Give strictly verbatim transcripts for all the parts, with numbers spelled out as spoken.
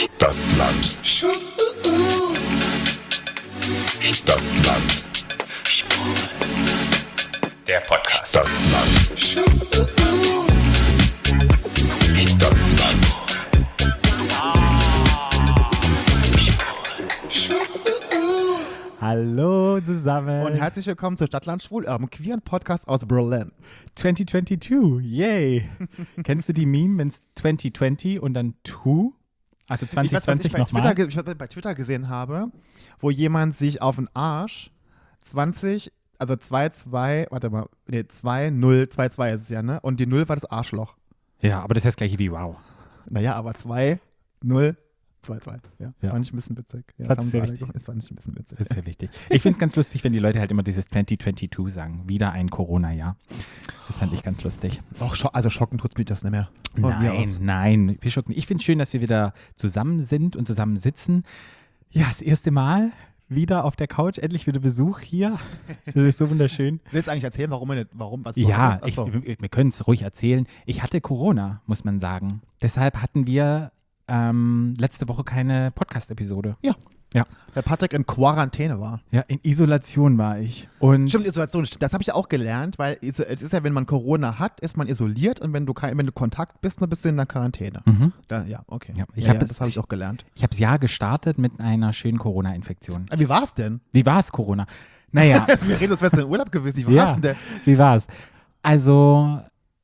Stadtland. Stadtland. Der Podcast. Stadtland. Stadtland. Hallo zusammen. Und herzlich willkommen zu Stadtland Schwul, eurem queeren Podcast aus Berlin. zwanzig zweiundzwanzig, yay. Kennst du die Meme, wenn es zwanzig zwanzig und dann two? Also zwanzig zwanzig ich weiß, was ich bei nochmal? Twitter, ge- ich bei Twitter gesehen habe, wo jemand sich auf den Arsch zwanzig, also zwei zwei, warte mal, nee, zwei null zwei zwei ist es ja, ne? Und die null war das Arschloch. Ja, aber das ist das gleiche wie wow. Naja, aber zwei null zwei zwei. Ja, das Ja. fand ich ein bisschen witzig. Ja, Das das haben ist sie sehr alle wichtig. gemacht. Das fand ich ein bisschen witzig. Das ist sehr wichtig. Ich finde es ganz lustig, wenn die Leute halt immer dieses zwanzig zweiundzwanzig sagen. Wieder ein Corona-Jahr. Das fand ich ganz lustig. Auch scho- also schocken tut mich das nicht mehr. Von mir Nein, aus. nein. Wir schocken. Ich finde es schön, dass wir wieder zusammen sind und zusammen sitzen. Ja, das erste Mal wieder auf der Couch. Endlich wieder Besuch hier. Das ist so wunderschön. Willst du eigentlich erzählen, warum, wir nicht- warum was du Ja, hattest? ich, Achso. wir können es ruhig erzählen. Ich hatte Corona, muss man sagen. Deshalb hatten wir ähm, letzte Woche keine Podcast-Episode. Der Patrick in Quarantäne war. Ja, in Isolation war ich. Und Stimmt, Isolation, stimmt. Das habe ich auch gelernt, weil es es ist ja, wenn man Corona hat, ist man isoliert und wenn du kein, wenn du Kontakt bist, dann bist du in der Quarantäne. Mhm. Da, ja, okay. Ja, ich ja, hab ja, das- das habe ich auch gelernt. ich habe das Jahr gestartet mit einer schönen Corona-Infektion. Aber wie war es denn? Wie war es, Corona? Naja, Also, wir reden, das wärst du in Urlaub gewesen. Wie war Ja. es denn? Der? wie war es? Also,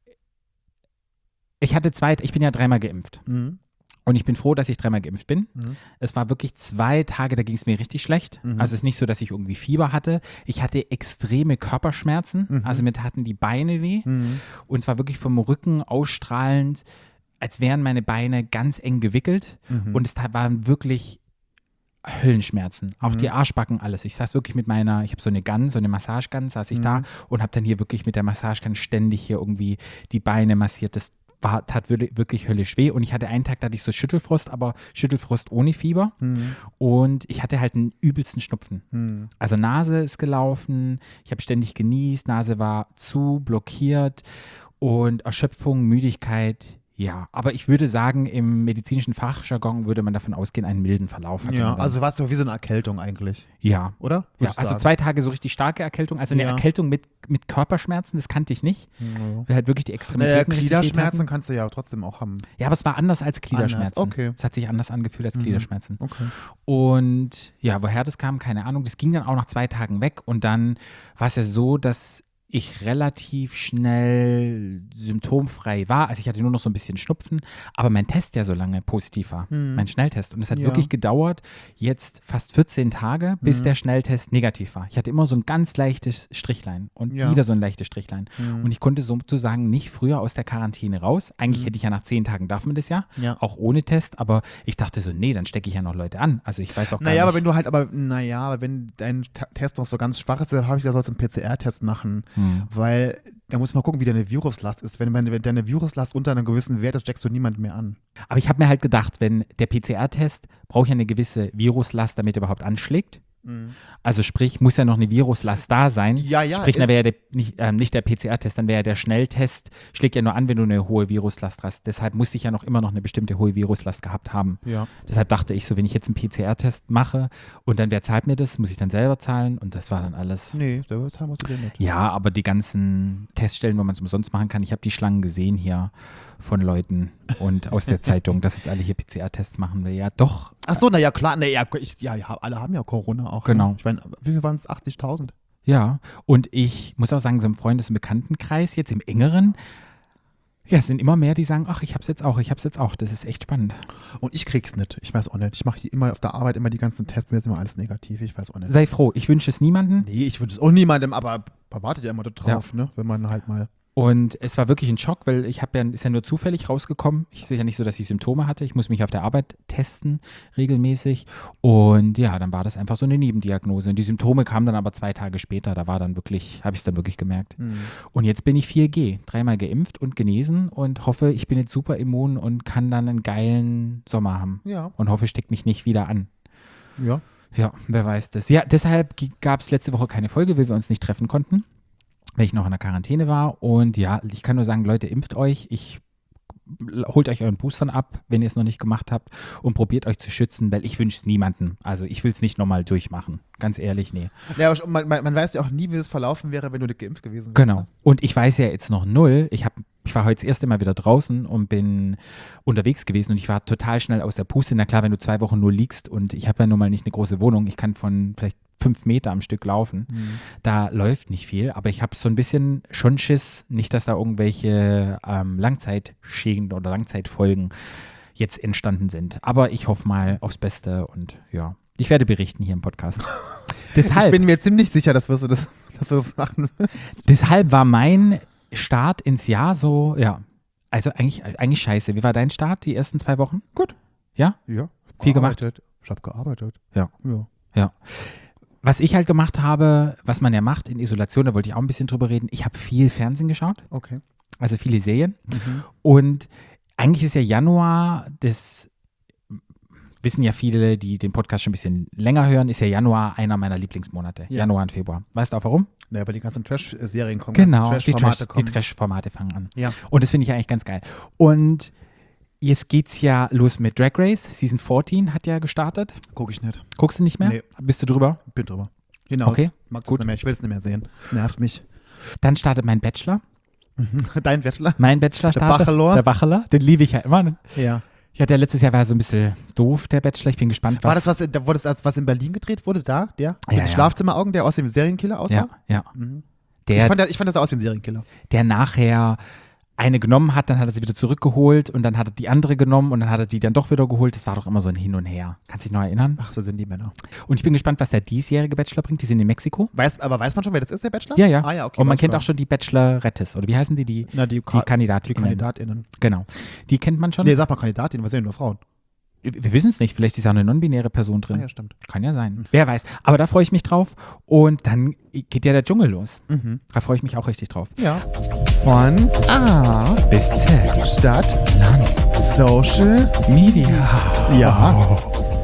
ich hatte zwei, ich bin ja dreimal geimpft. Mhm. Und ich bin froh, dass ich dreimal geimpft bin. Mhm. Es war wirklich zwei Tage, da ging es mir richtig schlecht. Mhm. Also es ist nicht so, dass ich irgendwie Fieber hatte. Ich hatte extreme Körperschmerzen. Mhm. Also mir taten die Beine weh. Mhm. Und zwar wirklich vom Rücken ausstrahlend, als wären meine Beine ganz eng gewickelt. Mhm. Und es ta- waren wirklich Höllenschmerzen. Auch Mhm. die Arschbacken, alles. Ich saß wirklich mit meiner, ich habe so eine Gun, so eine Massagegun, saß ich Mhm. da und habe dann hier wirklich mit der Massagegun ständig hier irgendwie die Beine massiert. Das war, tat wirklich, wirklich höllisch weh. Und ich hatte einen Tag, da hatte ich so Schüttelfrost, aber Schüttelfrost ohne Fieber. Mhm. Und ich hatte halt einen übelsten Schnupfen. Mhm. Also Nase ist gelaufen, ich habe ständig genießt, Nase war zu, blockiert und Erschöpfung, Müdigkeit, ja. Aber ich würde sagen, im medizinischen Fachjargon würde man davon ausgehen, einen milden Verlauf hatte Ja, man dann. also war es so wie so eine Erkältung eigentlich, ja. oder? Ja, Würdest du also sagen? zwei Tage so richtig starke Erkältung, also eine Ja. Erkältung mit, mit Körperschmerzen, das kannte ich nicht. Ja. Weil halt wirklich die Extremitäten Naja, richtig Gliederschmerzen wehtaten. kannst du ja trotzdem auch haben. Ja, aber es war anders als Gliederschmerzen. Anders, okay. Es hat sich anders angefühlt als Mhm. Gliederschmerzen. Okay. Und ja, woher das kam, keine Ahnung. Das ging dann auch nach zwei Tagen weg und dann war es ja so, dass ich relativ schnell symptomfrei war. Also ich hatte nur noch so ein bisschen Schnupfen, aber mein Test ja so lange positiv war, Hm. mein Schnelltest. Und es hat Ja. wirklich gedauert, jetzt fast vierzehn Tage, bis Mhm. der Schnelltest negativ war. Ich hatte immer so ein ganz leichtes Strichlein und Ja. wieder so ein leichtes Strichlein. Mhm. Und ich konnte sozusagen nicht früher aus der Quarantäne raus. Eigentlich Mhm. hätte ich ja nach zehn Tagen, darf man das ja, Ja. auch ohne Test, aber ich dachte so, nee, dann stecke ich ja noch Leute an. Also ich weiß auch gar Naja, nicht. aber wenn du halt, aber naja, aber wenn dein Ta- Test noch so ganz schwach ist, dann habe ich da sollst du einen P C R-Test machen, Hm. weil da muss man gucken, wie deine Viruslast ist. Wenn, wenn, wenn deine Viruslast unter einem gewissen Wert ist, steckst du niemand mehr an. Aber ich habe mir halt gedacht, wenn der P C R-Test braucht ja eine gewisse Viruslast, damit er überhaupt anschlägt. Also sprich, muss ja noch eine Viruslast da sein. Ja, ja, Sprich, dann ist- wäre ja der, nicht, ähm, nicht der P C R-Test, dann wäre ja der Schnelltest, schlägt ja nur an, wenn du eine hohe Viruslast hast. Deshalb musste ich ja noch immer noch eine bestimmte hohe Viruslast gehabt haben. Ja. Deshalb dachte ich so, wenn ich jetzt einen P C R-Test mache und dann wer zahlt mir das, muss ich dann selber zahlen und das war dann alles. Nee, da haben musst du den nicht. Ja, aber die ganzen Teststellen, wo man es umsonst machen kann, ich habe die Schlangen gesehen hier von Leuten und aus der Zeitung, dass jetzt alle hier P C R-Tests machen will. Ja, doch. Ach so, naja, klar, naja, ich, ja, ja, alle haben ja Corona auch. Genau. Ne? Ich meine, wie viel waren es? achtzigtausend? Ja, und ich muss auch sagen, so im Freundes- und Bekanntenkreis, jetzt im engeren, ja, es sind immer mehr, die sagen, ach, ich hab's jetzt auch, ich hab's jetzt auch. Das ist echt spannend. Und ich krieg's nicht. Ich weiß auch nicht. Ich mache immer auf der Arbeit immer die ganzen Tests, mir ist immer alles negativ. Ich weiß auch nicht. Sei froh, ich wünsche es niemandem. Nee, ich würde es auch niemandem, aber man wartet ja immer drauf, ne? Wenn man halt mal. Und es war wirklich ein Schock, weil ich habe ja, ist ja nur zufällig rausgekommen. Ich sehe ja nicht so, dass ich Symptome hatte. Ich muss mich auf der Arbeit testen, regelmäßig. Und ja, dann war das einfach so eine Nebendiagnose. Und die Symptome kamen dann aber zwei Tage später. Da war dann wirklich, habe ich es dann wirklich gemerkt. Hm. Und jetzt bin ich vier G, dreimal geimpft und genesen und hoffe, ich bin jetzt super immun und kann dann einen geilen Sommer haben. Ja, Und hoffe, steckt mich nicht wieder an. ja. Ja, wer weiß das. Ja, deshalb gab es letzte Woche keine Folge, weil wir uns nicht treffen konnten, weil ich noch in der Quarantäne war. Und ja, ich kann nur sagen, Leute, impft euch. Ich holt euch euren Boostern ab, wenn ihr es noch nicht gemacht habt und probiert euch zu schützen, weil ich wünsche es niemandem. Also ich will es nicht nochmal durchmachen. Ganz ehrlich, nee. Ja, aber man, man, man weiß ja auch nie, wie es verlaufen wäre, wenn du nicht geimpft gewesen wärst. Genau. Und ich weiß ja jetzt noch null. Ich, hab, ich war heute das erste Mal wieder draußen und bin unterwegs gewesen und ich war total schnell aus der Puste. Na klar, wenn du zwei Wochen nur liegst und ich habe ja nun mal nicht eine große Wohnung, ich kann von vielleicht fünf Meter am Stück laufen. Mhm. Da läuft nicht viel, aber ich habe so ein bisschen schon Schiss, nicht, dass da irgendwelche ähm, Langzeitschäden oder Langzeitfolgen jetzt entstanden sind. Aber ich hoffe mal aufs Beste und ja, ich werde berichten hier im Podcast. Deshalb, ich bin mir ziemlich sicher, dass, wirst du das, dass du das machen wirst. Deshalb war mein Start ins Jahr so, ja, also eigentlich, eigentlich scheiße. Wie war dein Start, die ersten zwei Wochen? Gut. Ja? Ja. Viel gemacht? Ich habe gearbeitet. Ja. Ja. Ja. Was ich halt gemacht habe, was man ja macht in Isolation, da wollte ich auch ein bisschen drüber reden, ich habe viel Fernsehen geschaut, Okay. also viele Serien Mhm. und eigentlich ist ja Januar, das wissen ja viele, die den Podcast schon ein bisschen länger hören, ist ja Januar einer meiner Lieblingsmonate, Ja. Januar und Februar. Weißt du auch warum? Naja, aber die ganzen Trash-Serien kommen. Genau, die Trash-Formate Trash- kommen. die Trash-Formate fangen an. Ja. Und das finde ich eigentlich ganz geil. Und jetzt geht's ja los mit Drag Race. Season vierzehn hat ja gestartet. Guck ich nicht. Guckst du nicht mehr? Nee. Bist du drüber? Bin drüber. Hinaus. Okay, Mag das gut. nicht mehr. Ich will es nicht mehr sehen. Nervt mich. Dann startet mein Bachelor. Dein Bachelor? Mein Bachelor Der startet. Bachelor? Der Bachelor. Den liebe ich ja immer. Ja. Ja, der letztes Jahr war so ein bisschen doof, der Bachelor. Ich bin gespannt, was... War das, was, da wurde das, was in Berlin gedreht wurde? Da? Der? Ja, Mit ja. Schlafzimmeraugen, der aus dem Serienkiller aussah? Ja, ja. Mhm. Der, Ich, fand, der- ich fand, das sah aus wie ein Serienkiller. der nachher eine genommen hat, dann hat er sie wieder zurückgeholt und dann hat er die andere genommen und dann hat er die dann doch wieder geholt. Das war doch immer so ein Hin und Her. Kannst du dich noch erinnern? Ach, so sind die Männer. Und ich bin gespannt, was der diesjährige Bachelor bringt. Die sind in Mexiko. Weiß, aber weiß man schon, wer das ist, der Bachelor? Ja, ja. Ah, ja, okay. und man weiß kennt ich auch schon die Bachelorettes. Oder wie heißen die? Die, Na, die, die Ka- die Kandidatinnen. KandidatInnen. Genau. Die kennt man schon. Nee, sag mal KandidatInnen, was sind denn nur Frauen? Wir wissen es nicht. Vielleicht ist ja eine non-binäre Person drin. Ah, ja, stimmt. Kann ja sein. Wer weiß. Aber da freue ich mich drauf. Und dann geht ja der Dschungel los. Mhm. Da freue ich mich auch richtig drauf. Ja. Von A Bis Z. Stadt Land. Social Media. Ja.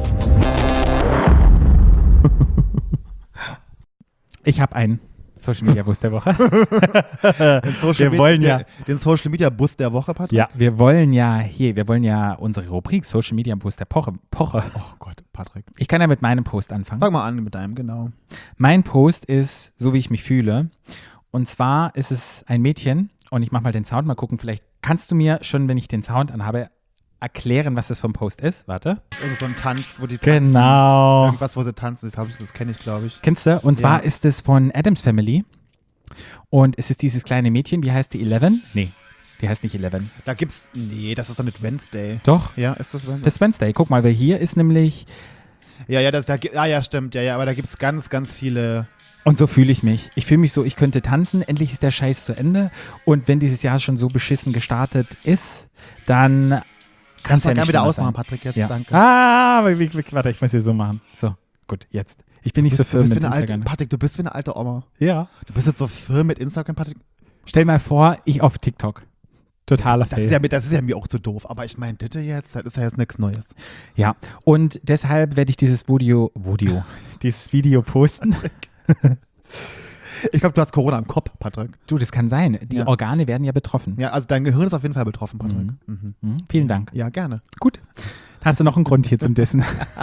Ich habe einen Social Media Bus der Woche. Den Social, Wir wollen Media, ja- den Social Media Bus der Woche, Patrick. Ja, wir wollen ja hier, wir wollen ja unsere Rubrik Social Media Bus der Poche. Poche. Oh Gott, Patrick. Ich kann ja mit meinem Post anfangen. Fang mal an mit deinem, genau. Mein Post ist, so wie ich mich fühle. Und zwar ist es ein Mädchen und ich mache mal den Sound, mal gucken, vielleicht kannst du mir schon, wenn ich den Sound anhabe, erklären, was das für ein Post ist. Warte. Das ist irgend so ein Tanz, wo die tanzen. Genau. Irgendwas, wo sie tanzen, das, hab ich- das kenne ich, glaube ich. Kennst du? Und zwar Ja. ist es von Addams Family. Und es ist dieses kleine Mädchen, wie heißt die? Eleven? Nee, die heißt nicht Eleven. Da gibt's, nee, das ist doch nicht Wednesday. Doch, Ja, ist das Wednesday? das ist Wednesday. Guck mal, weil hier ist nämlich, Ja, ja, das, da, gi- ah, ja, stimmt, ja, ja, aber da gibt's ganz, ganz viele. und so fühle ich mich. Ich fühle mich so, ich könnte tanzen, endlich ist der Scheiß zu Ende. Und wenn dieses Jahr schon so beschissen gestartet ist, dann Kannst du ja gerne nicht wieder schlimmer ausmachen, sein. Patrick, jetzt, Ja. danke. Ah, aber wie- wie- warte, ich muss hier so machen. So, gut, jetzt. Ich bin nicht Du so bist, du firm bist mit wie eine alte, Instagram. Patrick, du bist wie eine alte Oma. Ja. Du bist jetzt so firm mit Instagram, Patrick. Stell mal vor, ich auf TikTok. Totaler Das ist, Fail. ja, mit- das ist ja mir auch zu doof. Aber ich meine, bitte jetzt, das ist ja jetzt nichts Neues. Ja, und deshalb werde ich dieses Video, Video, dieses Video posten. Ich glaube, du hast Corona im Kopf, Patrick. Du, das kann sein. Die Ja. Organe werden ja betroffen. Ja, also dein Gehirn ist auf jeden Fall betroffen, Patrick. Mhm. Mhm. Vielen Dank. Ja, gerne. Gut. Hast du noch einen Grund hier zum Dissen?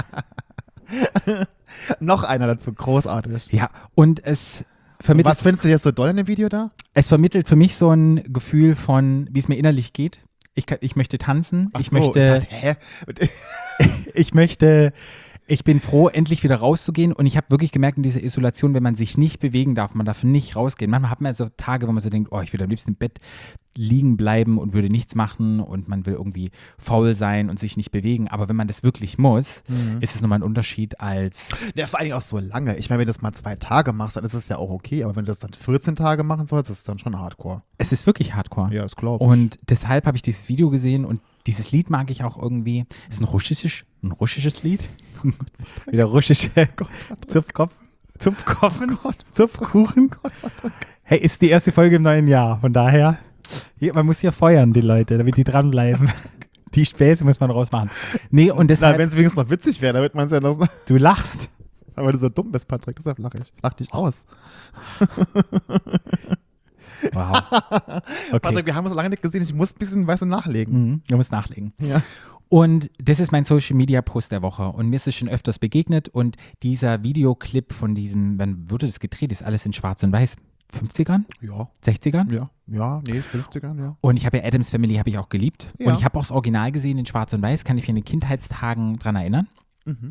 Noch einer dazu, großartig. Ja, und es vermittelt, Was findest du jetzt so doll in dem Video da? es vermittelt für mich so ein Gefühl von, wie es mir innerlich geht. Ich, kann, ich möchte tanzen. Ach ich so, möchte, ich dachte, hä? ich möchte, ich bin froh, endlich wieder rauszugehen. Und ich habe wirklich gemerkt in dieser Isolation, wenn man sich nicht bewegen darf, man darf nicht rausgehen. Manchmal hat man ja so Tage, wo man so denkt, oh, ich würde am liebsten im Bett liegen bleiben und würde nichts machen und man will irgendwie faul sein und sich nicht bewegen. Aber wenn man das wirklich muss, Mhm. ist es nochmal ein Unterschied als, Ja, vor allen Dingen auch so lange. Ich meine, wenn du das mal zwei Tage machst, dann ist es ja auch okay. Aber wenn du das dann vierzehn Tage machen sollst, ist es dann schon hardcore. es ist wirklich hardcore. Ja, das glaube ich. Und deshalb habe ich dieses Video gesehen und dieses Lied mag ich auch irgendwie. Ist ein russisches, ein russisches Lied. Wieder russische Zupfkopf. Zupfkopf. Zupfkuchen. Hey, ist die erste Folge im neuen Jahr. Von daher, hier, man muss hier feuern, die Leute, damit die dranbleiben. Die Späße muss man rausmachen. Nee, und Na, deshalb, wenn es wenigstens noch witzig wäre, damit man es ja noch. du lachst. Aber du so dumm bist, Patrick, deshalb lache ich. Lach dich aus. Wow. Okay. Patrick, wir haben uns lange nicht gesehen. Ich muss ein bisschen weißt du, nachlegen. Mhm. Du musst nachlegen. Ja. Und das ist mein Social Media Post der Woche. Und mir ist es schon öfters begegnet. Und dieser Videoclip von diesem, wann wurde das gedreht? Ist alles in Schwarz und Weiß. fünfzigern? Ja. sechzigern? Ja. Ja, nee, fünfzigern, ja. Und ich habe ja Addams Family habe ich auch geliebt. Ja. Und ich habe auch das Original gesehen in Schwarz und Weiß. Kann ich mich in den Kindheitstagen dran erinnern. Mhm.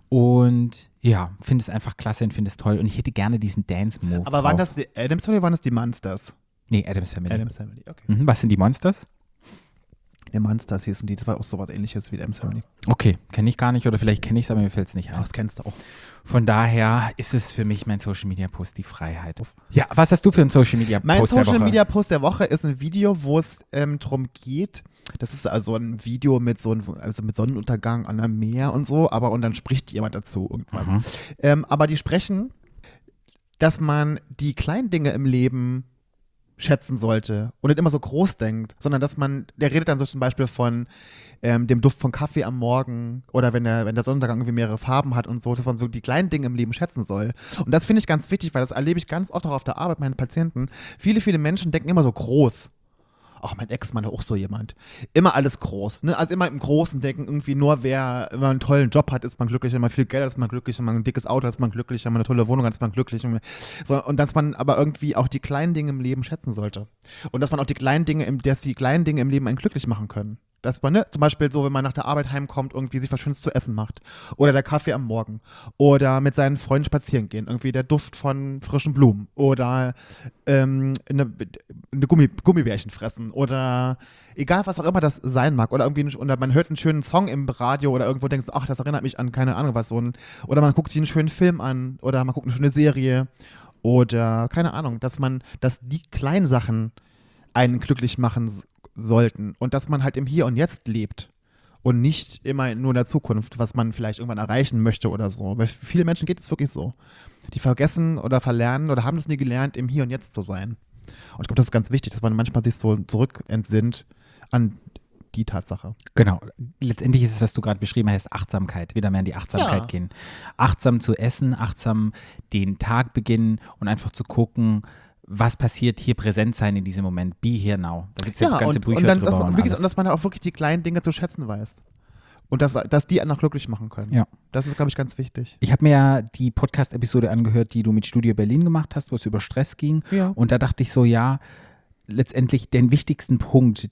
Und ja, finde es einfach klasse und finde es toll. Und ich hätte gerne diesen Dance-Move. Aber waren drauf. das die Addams Family oder waren das die Monsters? Nee, Addams Family. Addams Family, okay. Mhm. Was sind die Monsters? Die Monsters hießen die, das war auch so was ähnliches wie Addams Family. Okay, kenne ich gar nicht oder vielleicht kenne ich es, aber mir fällt es nicht Ja, ein. das kennst du auch. Von daher ist es für mich mein Social Media Post die Freiheit. Ja, was hast du für einen Social Media Post Mein der Social Woche? Media Post der Woche ist ein Video, wo es ähm, darum geht, das ist also ein Video mit so einem, also mit Sonnenuntergang an einem Meer und so, aber und dann spricht jemand dazu irgendwas. Mhm. Ähm, aber die sprechen, dass man die kleinen Dinge im Leben schätzen sollte und nicht immer so groß denkt, sondern dass man, der redet dann so zum Beispiel von ähm, dem Duft von Kaffee am Morgen oder wenn der, wenn der Sonnenuntergang irgendwie mehrere Farben hat und so, dass man so die kleinen Dinge im Leben schätzen soll. Und das finde ich ganz wichtig, weil das erlebe ich ganz oft auch auf der Arbeit, meine Patienten. Viele, viele Menschen denken immer so groß. Auch mein Ex-Mann war auch so jemand. Immer alles groß. Ne? Also immer im Großen denken, irgendwie nur wer immer einen tollen Job hat, ist man glücklich. Wenn man viel Geld hat, ist man glücklich. Wenn man ein dickes Auto hat, ist man glücklich. Wenn man eine tolle Wohnung hat, ist man glücklich. So, und dass man aber irgendwie auch die kleinen Dinge im Leben schätzen sollte. Und dass man auch die kleinen Dinge, im, dass die kleinen Dinge im Leben einen glücklich machen können. Dass man, ne, zum Beispiel so, wenn man nach der Arbeit heimkommt, irgendwie sich was Schönes zu essen macht. Oder der Kaffee am Morgen. Oder mit seinen Freunden spazieren gehen. Irgendwie der Duft von frischen Blumen. Oder ähm, eine, eine Gummi, Gummibärchen fressen. Oder egal, was auch immer das sein mag. Oder irgendwie, oder man hört einen schönen Song im Radio oder irgendwo denkt, ach, das erinnert mich an keine Ahnung was. So ein, oder man guckt sich einen schönen Film an. Oder man guckt eine schöne Serie. Oder keine Ahnung, dass man, dass die kleinen Sachen einen glücklich machen sollten und dass man halt im Hier und Jetzt lebt und nicht immer nur in der Zukunft, was man vielleicht irgendwann erreichen möchte oder so. Weil für viele Menschen geht es wirklich so. Die vergessen oder verlernen oder haben es nie gelernt, im Hier und Jetzt zu sein. Und ich glaube, das ist ganz wichtig, dass man manchmal sich so zurückentsinnt an die Tatsache. Genau. Letztendlich ist es, was du gerade beschrieben hast, Achtsamkeit. Wieder mehr in die Achtsamkeit Ja. gehen. Achtsam zu essen, achtsam den Tag beginnen und einfach zu gucken, was passiert, hier präsent sein in diesem Moment. Be here now. Da gibt es ja, Ja, ganze und, Bücher und, dann, drüber. dass man, und wirklich, alles. und dass man auch wirklich die kleinen Dinge zu schätzen weiß. Und dass, dass die einen auch glücklich machen können. Ja. Das ist, glaube ich, ganz wichtig. Ich habe mir ja die Podcast-Episode angehört, die du mit Studio Berlin gemacht hast, wo es über Stress ging. Ja. Und da dachte ich so, ja, letztendlich den wichtigsten Punkt,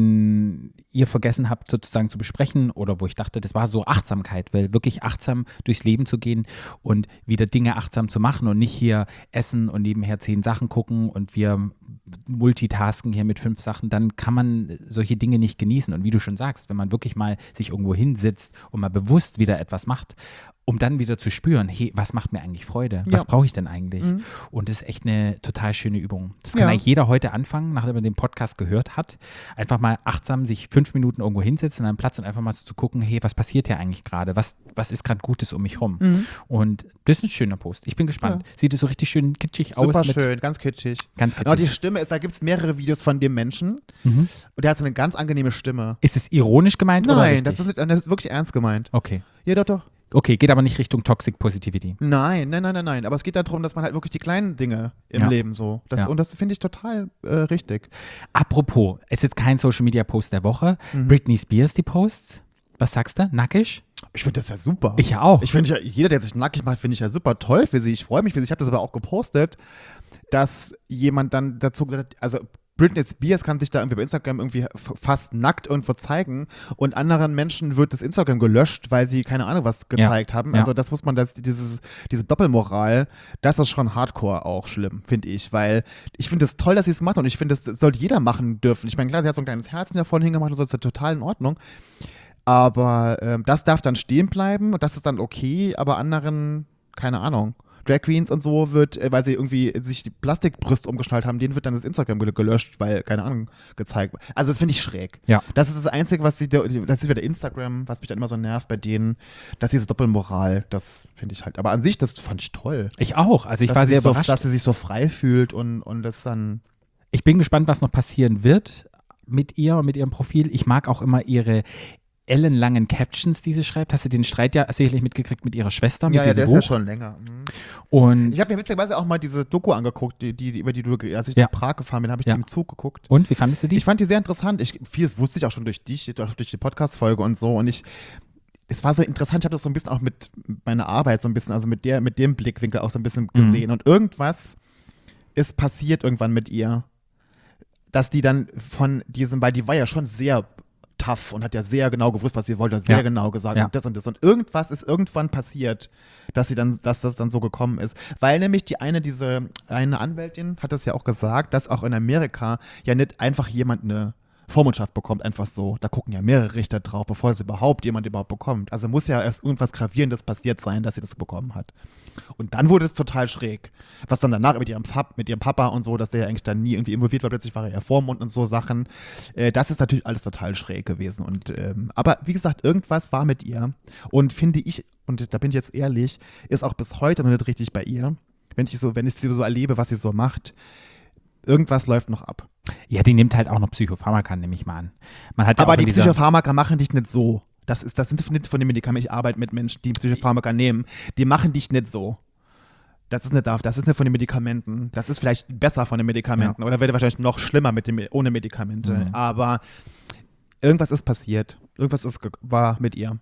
den ihr vergessen habt sozusagen zu besprechen oder wo ich dachte, das war so Achtsamkeit, weil wirklich achtsam durchs Leben zu gehen und wieder Dinge achtsam zu machen und nicht hier essen und nebenher zehn Sachen gucken und wir multitasken hier mit fünf Sachen, dann kann man solche Dinge nicht genießen. Und wie du schon sagst, wenn man wirklich mal sich irgendwo hinsitzt und mal bewusst wieder etwas macht, um dann wieder zu spüren, hey, was macht mir eigentlich Freude? Was Ja. brauche ich denn eigentlich? Mhm. Und das ist echt eine total schöne Übung. Das kann Ja. eigentlich jeder heute anfangen, nachdem er den Podcast gehört hat. Einfach mal achtsam sich fünf Minuten irgendwo hinsetzen an einem Platz und einfach mal so zu gucken, hey, was passiert hier eigentlich gerade? Was, was ist gerade Gutes um mich rum? Mhm. Und das ist ein schöner Post. Ich bin gespannt. Sieht es so richtig schön kitschig aus? Super mit schön, ganz kitschig. Ganz Genau, die kitschig. Stimme ist, da gibt es mehrere Videos von dem Menschen Mhm. und der hat so eine ganz angenehme Stimme. Ist es ironisch gemeint oder Nein, richtig? das ist, nicht- das ist wirklich ernst gemeint. Okay. Ja, doch, doch. Okay, geht aber nicht Richtung Toxic Positivity. Nein, nein, nein, nein, nein. Aber es geht darum, dass man halt wirklich die kleinen Dinge im Ja. Leben so. Das, Ja. Und das finde ich total äh, richtig. Apropos, ist jetzt kein Social Media Post der Woche. Mhm. Britney Spears, die Posts. Was sagst du? Nackig? Ich finde das ja super. Ich ja auch. Ich finde ja, jeder, der sich nackig macht, finde ich ja super toll für sie. Ich freue mich für sie. Ich habe das aber auch gepostet, dass jemand dann dazu gesagt hat, also Britney Spears kann sich da irgendwie bei Instagram irgendwie f- fast nackt irgendwo zeigen und anderen Menschen wird das Instagram gelöscht, weil sie keine Ahnung was gezeigt haben. ja. Also das muss man, das, dieses, diese Doppelmoral, das ist schon hardcore auch schlimm, finde ich, weil ich finde es toll, dass sie es macht und ich finde, das sollte jeder machen dürfen. Ich meine, klar, sie hat so ein kleines Herzen davon hingemacht und so, das ist ja total in Ordnung. Aber ähm, das darf dann stehen bleiben und das ist dann okay, aber anderen, keine Ahnung. Drag Queens und so wird, äh, weil sie irgendwie sich die Plastikbrüste umgeschnallt haben, denen wird dann das Instagram gel- gelöscht, weil, keine Ahnung, gezeigt. Also das finde ich schräg. Ja. Das ist das Einzige, was sie, das ist wieder Instagram, was mich dann immer so nervt bei denen, dass diese Doppelmoral, das finde ich halt. Aber an sich, das fand ich toll. Ich auch. Also ich dass war sie sehr sich so, überrascht. dass sie sich so frei fühlt und, und das dann, Ich bin gespannt, was noch passieren wird mit ihr und mit ihrem Profil. Ich mag auch immer ihre ellenlangen Captions, die sie schreibt. Hast du den Streit ja sicherlich mitgekriegt mit ihrer Schwester, mit Ja, ja, diesem der Buch? ist ja schon länger. Mhm. Und, Ich habe mir witzigerweise auch mal diese Doku angeguckt, die, die, über die du, als ich Ja. nach Prag gefahren bin, habe ich Ja. die im Zug geguckt. und wie fandest du die? Ich fand die sehr interessant. Ich, vieles wusste ich auch schon durch dich, durch durch die Podcast-Folge und so. Und ich, es war so interessant, ich habe das so ein bisschen auch mit meiner Arbeit so ein bisschen, also mit der, mit dem Blickwinkel auch so ein bisschen Mhm. gesehen. Und irgendwas ist passiert irgendwann mit ihr, dass die dann von diesem, weil die war ja schon sehr tough und hat ja sehr genau gewusst, was sie wollte, sehr Ja. genau gesagt Ja. und das und das. Und irgendwas ist irgendwann passiert, dass sie dann, dass das dann so gekommen ist. Weil nämlich die eine, diese eine Anwältin hat das ja auch gesagt, dass auch in Amerika ja nicht einfach jemand eine Vormundschaft bekommt, einfach so. Da gucken ja mehrere Richter drauf, bevor es überhaupt jemand überhaupt bekommt. Also muss ja erst irgendwas Gravierendes passiert sein, dass sie das bekommen hat. Und dann wurde es total schräg. Was dann danach mit ihrem, Pap, mit ihrem Papa und so, dass der ja eigentlich dann nie irgendwie involviert war, plötzlich war er ja Vormund und so Sachen. Äh, das ist natürlich alles total schräg gewesen. Und, ähm, aber wie gesagt, irgendwas war mit ihr. Und finde ich, und da bin ich jetzt ehrlich, ist auch bis heute noch nicht richtig bei ihr. Wenn ich so, wenn ich sie so erlebe, was sie so macht, irgendwas läuft noch ab. Ja, die nimmt halt auch noch Psychopharmaka, nehme ich mal an. Man hat ja Aber auch in die dieser, Psychopharmaka machen dich nicht so. Das, ist, das sind nicht von den Medikamenten. Ich arbeite mit Menschen, die Psychopharmaka nehmen. Die machen dich nicht so. Das ist nicht, das ist nicht von den Medikamenten. Das ist vielleicht besser von den Medikamenten. Oder wäre wahrscheinlich noch schlimmer mit dem, ohne Medikamente. Mhm. Aber irgendwas ist passiert. Irgendwas ist, ge- war mit ihr.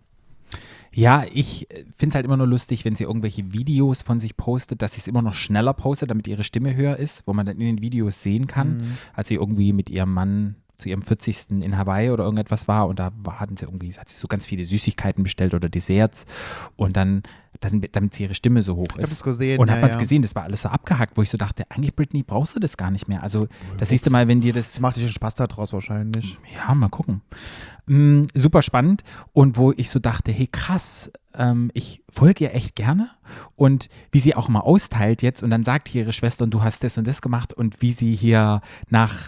Ja, ich finde es halt immer nur lustig, wenn sie irgendwelche Videos von sich postet, dass sie es immer noch schneller postet, damit ihre Stimme höher ist, wo man dann in den Videos sehen kann, Mhm. als sie irgendwie mit ihrem Mann zu ihrem vierzigsten in Hawaii oder irgendetwas war und da war, hatten sie irgendwie, hat sie so ganz viele Süßigkeiten bestellt oder Desserts und dann, dann damit sie ihre Stimme so hoch Ich habe ist. das gesehen. Und ja, hat man es ja. gesehen, das war alles so abgehackt, wo ich so dachte, eigentlich Britney, brauchst du das gar nicht mehr. Also das siehst du mal, wenn dir das Sie macht sich einen Spaß daraus wahrscheinlich. ja, mal gucken. Mm, super spannend und wo ich so dachte, hey krass, ähm, ich folge ihr echt gerne und wie sie auch mal austeilt jetzt und dann sagt hier ihre Schwester und du hast das und das gemacht und wie sie hier nach,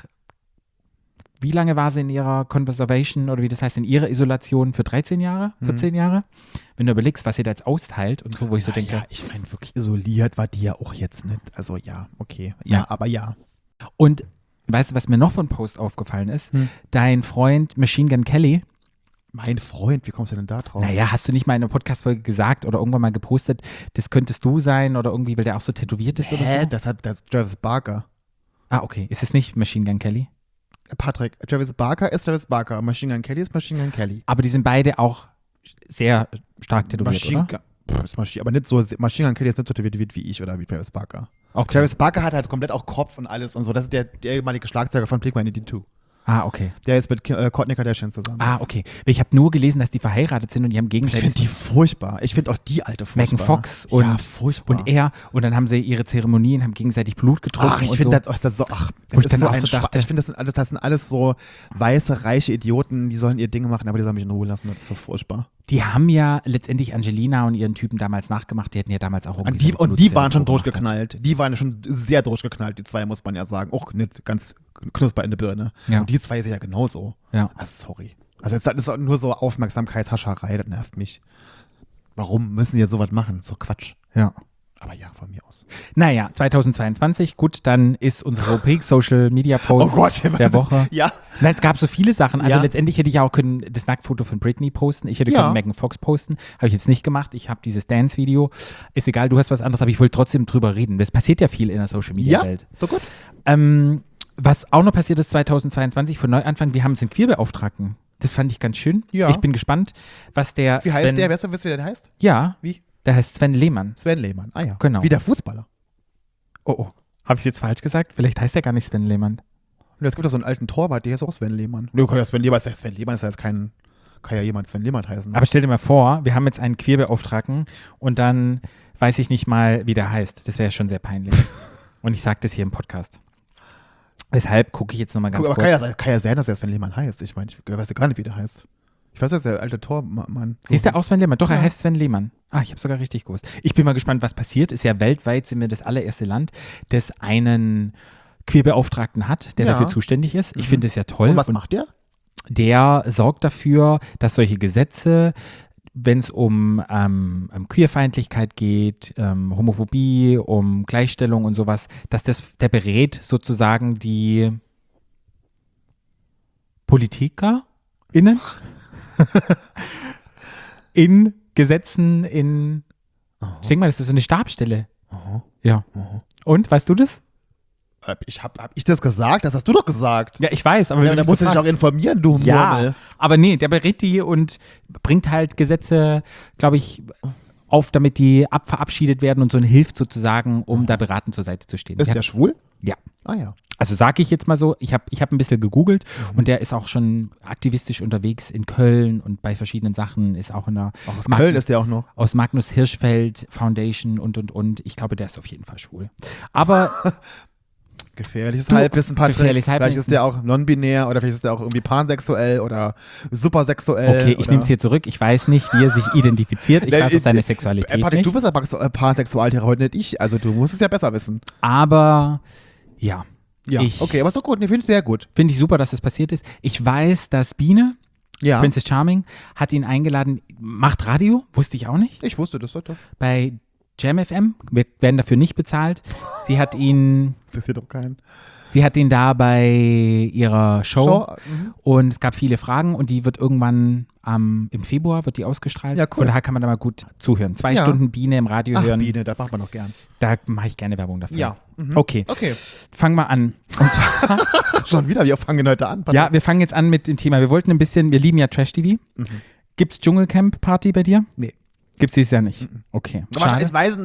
wie lange war sie in ihrer Conservation oder wie das heißt, in ihrer Isolation für dreizehn Jahre, vierzehn Jahre? Wenn du überlegst, was sie da jetzt austeilt und so, wo ich so denke, Ja, ich meine, wirklich isoliert war die ja auch jetzt nicht. Also ja, okay. Ja, Ja. aber ja. und weißt du, was mir noch von Post aufgefallen ist? Hm. Dein Freund Machine Gun Kelly, Mein Freund, wie kommst du denn da drauf? naja, hast du nicht mal in einer Podcast-Folge gesagt oder irgendwann mal gepostet, das könntest du sein oder irgendwie, weil der auch so tätowiert ist oder Hä? so? Das hat das ist Travis Barker. Ah, okay. Ist es nicht Machine Gun Kelly? Patrick, Travis Barker ist Travis Barker. Machine Gun Kelly ist Machine Gun Kelly. Aber die sind beide auch sehr stark tätowiert, Machine oder? Gun, Pff, ist Maschine, aber nicht so, Machine Gun Kelly ist nicht so tätowiert wie ich oder wie Travis Barker. Okay. Travis Barker hat halt komplett auch Kopf und alles und so. Das ist der, der ehemalige Schlagzeuger von Blink one eighty-two. Ah, okay. Der ist mit Ki- äh, Kourtney Kardashian zusammen. Ah, ist. okay. Ich habe nur gelesen, dass die verheiratet sind und die haben Ich gegenseitig finde die furchtbar. Ich finde auch die alte furchtbar. Megan Fox und, ja, furchtbar. und er und dann haben sie ihre Zeremonien, haben gegenseitig Blut getrunken Ach, ich und finde so. das, auch- das so, ach, Wo ich das dann ist so auch ein so Schwa- dachte- ich finde, das sind alles, das sind alles so weiße, reiche Idioten, die sollen ihr Ding machen, aber die sollen mich in Ruhe lassen, das ist so furchtbar. Die haben ja letztendlich Angelina und ihren Typen damals nachgemacht, die hätten ja damals auch Und irgendwie die, so und die waren schon Blutserum gemacht. durchgeknallt. Die waren schon sehr durchgeknallt, die zwei, muss man ja sagen. Auch nicht ganz knusper in der Birne. Ja. Und die zwei sind ja genauso. Ja. Ah, sorry. Also jetzt das ist auch nur so Aufmerksamkeitshascherei, das nervt mich. Warum müssen die jetzt sowas machen? So Quatsch. Ja. Aber ja, von mir aus. Naja, zweitausendzweiundzwanzig, gut, dann ist unsere Rubrik Social Media Post Oh Gott, der Woche. Ja. Nein, es gab so viele Sachen. Also Ja. letztendlich hätte ich auch können das Nacktfoto von Britney posten. Ich hätte Ja. können Megan Fox posten. Habe ich jetzt nicht gemacht. Ich habe dieses Dance-Video. Ist egal, du hast was anderes, aber ich wollte trotzdem drüber reden. Es passiert ja viel in der Social Media Ja, Welt. so gut. Ähm, was auch noch passiert ist zweitausendzweiundzwanzig von Neuanfang, wir haben jetzt einen Queerbeauftragten. Das fand ich ganz schön. Ja. Ich bin gespannt, was der Wie Sven, heißt der? Weißt du, wie der heißt? Ja, Wie? der heißt Sven Lehmann. Sven Lehmann. Ah ja. Genau. Wie der Fußballer. Oh, oh. Habe ich jetzt falsch gesagt? Vielleicht heißt er gar nicht Sven Lehmann. Und es gibt doch so einen alten Torwart, der ist auch Sven Lehmann. Nö, ja, Sven Lehmann ist ja Sven Lehmann, ist ja jetzt kein, kann ja jemand Sven Lehmann heißen. Aber stell dir mal vor, wir haben jetzt einen Queerbeauftragten und dann weiß ich nicht mal, wie der heißt. Das wäre schon sehr peinlich. Und ich sage das hier im Podcast. Deshalb gucke ich jetzt nochmal ganz Guck, aber kurz. kann ja, kann ja sein, dass er Sven Lehmann heißt. Ich meine, ich weiß ja gar nicht, wie der heißt. Ich weiß, dass der alte Tormann. So Ist der auch Sven Lehmann? Doch, er Ja. heißt Sven Lehmann. Ah, ich habe sogar richtig gewusst. Ich bin mal gespannt, was passiert. Ist ja weltweit, sind wir das allererste Land, das einen Queerbeauftragten hat, der Ja. dafür zuständig ist. Ich Mhm. finde das ja toll. Und was macht der? Der sorgt dafür, dass solche Gesetze, wenn es um ähm, um Queerfeindlichkeit geht, ähm, Homophobie, um Gleichstellung und sowas, dass das, der berät sozusagen die PolitikerInnen in Gesetzen, in, ich denke mal, das ist so eine Stabsstelle. Aha. Ja. Aha. Und, weißt du das? Hab ich, hab, hab ich das gesagt? Das hast du doch gesagt. Ja, ich weiß, aber Ja, wenn da du musst du so dich auch fragst- informieren, du Ja, Murmel. aber nee, der berät die und bringt halt Gesetze, glaube ich, auf, damit die ab verabschiedet werden und so hilft sozusagen, um da beratend zur Seite zu stehen. Ist ja. der schwul? Ja. Ah ja. Also sage ich jetzt mal so, ich habe ich hab ein bisschen gegoogelt und der ist auch schon aktivistisch unterwegs in Köln und bei verschiedenen Sachen, ist auch in der Auch aus Mag- Köln ist der auch noch. aus Magnus Hirschfeld Foundation und und und. Ich glaube, der ist auf jeden Fall schwul. Aber Gefährliches Du- Halbwissen, Patrick. gefährliches Vielleicht Halbwissen. ist der auch non-binär oder vielleicht ist der auch irgendwie pansexuell oder supersexuell. okay, ich oder nehme es hier zurück. Ich weiß nicht, wie er sich identifiziert. Ich Nee, weiß auch seine äh, Sexualität Äh, Patrick, nicht. du bist aber äh, Pansexualtherapeut, nicht ich. Also du musst es ja besser wissen. Aber ja, Ja, Ich- okay, aber ist doch gut. Nee, finde ich sehr gut. finde ich super, dass das passiert ist. Ich weiß, dass Biene, Ja, Princess Charming, hat ihn eingeladen, macht Radio, wusste ich auch nicht, ich wusste das doch. bei Jam F M. Wir werden dafür nicht bezahlt. Sie hat ihn, Das ist hier doch kein sie hat ihn da bei ihrer Show, Show. Mhm. und es gab viele Fragen und die wird irgendwann am im Februar wird die ausgestrahlt. Ja, cool. Von daher kann man da mal gut zuhören. Zwei Ja. Stunden Biene im Radio Ach, hören. Biene, da macht man doch gern. Da mache ich gerne Werbung dafür. Ja. Mhm. Okay, Okay, fangen wir an. Und zwar, schon wieder, wir fangen heute an. Patrick. ja, wir fangen jetzt an mit dem Thema. Wir wollten ein bisschen, wir lieben ja Trash-T V. Mhm. Gibt's Dschungelcamp-Party bei dir? Nee. Gibt's dieses Jahr nicht? Okay. Aber Schade. ich weiß,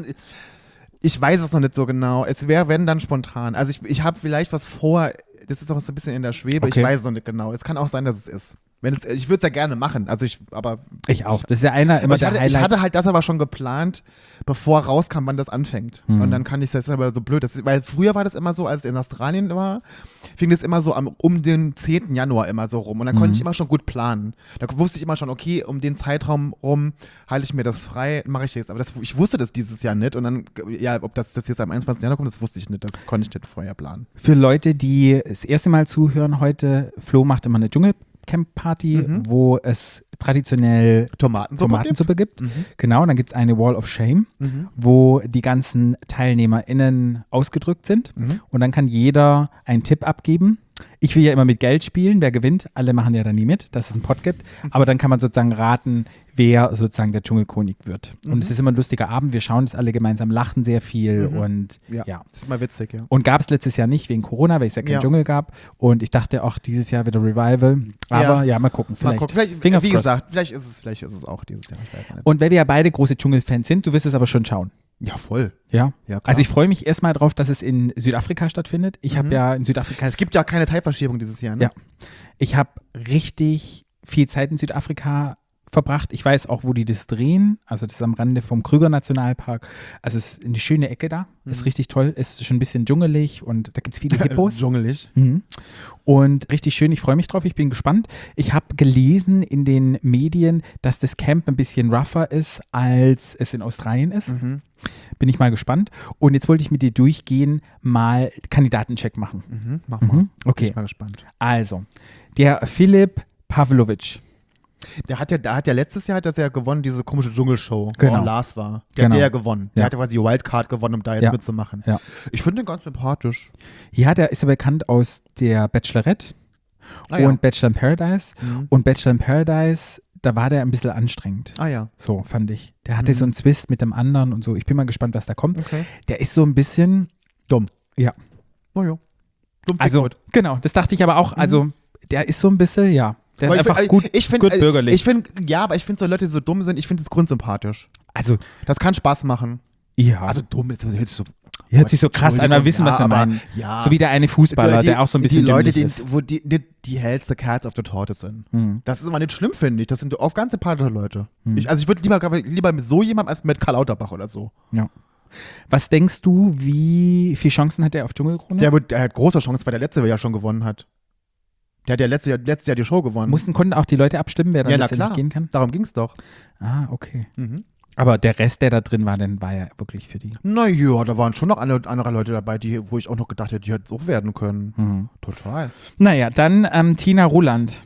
ich weiß es noch nicht so genau. Es wäre, wenn, dann spontan. Also ich, ich habe vielleicht was vor, das ist auch so ein bisschen in der Schwebe, Okay. ich weiß es noch nicht genau. Es kann auch sein, dass es ist. Wenn es, ich würde es ja gerne machen, also ich, aber Ich auch. Das ist ja einer immer aber ich, der hatte, ich Highlight. hatte halt das aber schon geplant, bevor rauskam, wann das anfängt. Hm. Und dann kann ich das aber so blöd, das, weil früher war das immer so, als ich in Australien war, fing das immer so am, um den zehnten Januar immer so rum. Und dann Mhm. konnte ich immer schon gut planen. Da wusste ich immer schon, okay, um den Zeitraum rum halte ich mir das frei, mache ich das. Aber das, ich wusste das dieses Jahr nicht. Und dann, ja, ob das, das jetzt am einundzwanzigsten Januar kommt, das wusste ich nicht. Das konnte ich nicht vorher planen. Für Leute, die das erste Mal zuhören heute, Flo macht immer eine Dschungelcamp-Party, Mhm. wo es traditionell Tomatensuppe Tomatensuppe gibt. gibt? Mhm. Genau, und dann gibt es eine Wall of Shame, Mhm. wo die ganzen TeilnehmerInnen ausgedrückt sind. Mhm. Und dann kann jeder einen Tipp abgeben. Ich will ja immer mit Geld spielen, wer gewinnt. Alle machen ja da nie mit, dass es einen Pot gibt. Aber dann kann man sozusagen raten, wer sozusagen der Dschungelkönig wird. Und Mhm. es ist immer ein lustiger Abend. Wir schauen es alle gemeinsam, lachen sehr viel Mhm. und Ja. ja. Das ist mal witzig, ja. Und gab es letztes Jahr nicht wegen Corona, weil es ja keinen Ja. Dschungel gab. Und ich dachte auch dieses Jahr wieder Revival. Aber ja, Ja. mal gucken. Mal Vielleicht. gucken. Vielleicht, Fingers wie crossed. gesagt, vielleicht ist, es, vielleicht ist es auch dieses Jahr. Ich weiß nicht. Und weil wir ja beide große Dschungelfans sind, du wirst es aber schon schauen. Ja, voll. Ja. Ja, klar. Also ich freue mich erstmal drauf, dass es in Südafrika stattfindet. Ich habe Mhm. ja in Südafrika, Es gibt ja keine Zeitverschiebung dieses Jahr, ne? Ja. ich habe richtig viel Zeit in Südafrika verbracht. Ich weiß auch, wo die das drehen. Also das ist am Rande vom Krüger Nationalpark. Also es ist eine schöne Ecke da. Ist Mhm. richtig toll. Ist schon ein bisschen dschungelig und da gibt es viele Hippos. Dschungelig. Mhm. Und richtig schön, ich freue mich drauf, ich bin gespannt. Ich habe gelesen in den Medien, dass das Camp ein bisschen rougher ist, als es in Australien ist. Mhm. Bin ich mal gespannt. Und jetzt wollte ich mit dir durchgehen, mal Kandidatencheck machen. Mhm. Mach mal. Mhm. Bin Okay, ich mal gespannt. also, der Philipp Pavlovic. Der hat ja, der hat ja letztes Jahr hat das ja gewonnen, diese komische Dschungelshow, Genau. wo auch Lars war. Der Genau. hat der ja gewonnen. Der Ja. hat ja quasi die Wildcard gewonnen, um da jetzt Ja. mitzumachen. Ja. Ich finde den ganz sympathisch. Ja, der ist ja bekannt aus der Bachelorette Ah ja. und Bachelor in Paradise. Mhm. Und Bachelor in Paradise, da war der ein bisschen anstrengend. Ah ja. So, fand ich. Der hatte Mhm. so einen Twist mit dem anderen und so. Ich bin mal gespannt, was da kommt. Okay. Der ist so ein bisschen, Dumm. Ja. Oh ja. Dumm also, Dickwood. genau, das dachte ich aber auch. Also, der ist so ein bisschen, ja. Der ist Aber ich einfach find- gut, ich find, gut äh, bürgerlich. Ich finde, ja, aber ich finde so Leute, die so dumm sind, ich finde das grundsympathisch. also, Das kann Spaß machen. ja. Also dumm ist, das hört sich so, hört sich so krass an, aber wissen, was wir aber, meinen. Ja. So wie der eine Fußballer, die, der auch so ein bisschen Die Leute, dümmlich die, ist. wo die, die, die hellste Cats auf der Torte sind. Hm. Das ist aber nicht schlimm, finde ich. Das sind oft ganz sympathische Leute. Hm. Ich, also ich würde lieber, lieber mit so jemandem als mit Karl Lauterbach oder so. Ja. Was denkst du, wie viele Chancen hat er auf Dschungelkrone? Der, wird, der hat große Chance, weil der letzte ja schon gewonnen hat. Der hat ja letztes Jahr, letztes Jahr die Show gewonnen. Mussten, konnten auch die Leute abstimmen, wer da Ja, na letztendlich klar. gehen kann? Darum ging es doch. Ah, okay. Mhm. Aber der Rest, der da drin war, dann war ja wirklich für die. Naja, da waren schon noch andere, andere Leute dabei, die, wo ich auch noch gedacht hätte, die hätten es auch werden können. Mhm. Total. Naja, dann ähm, Tina Ruland.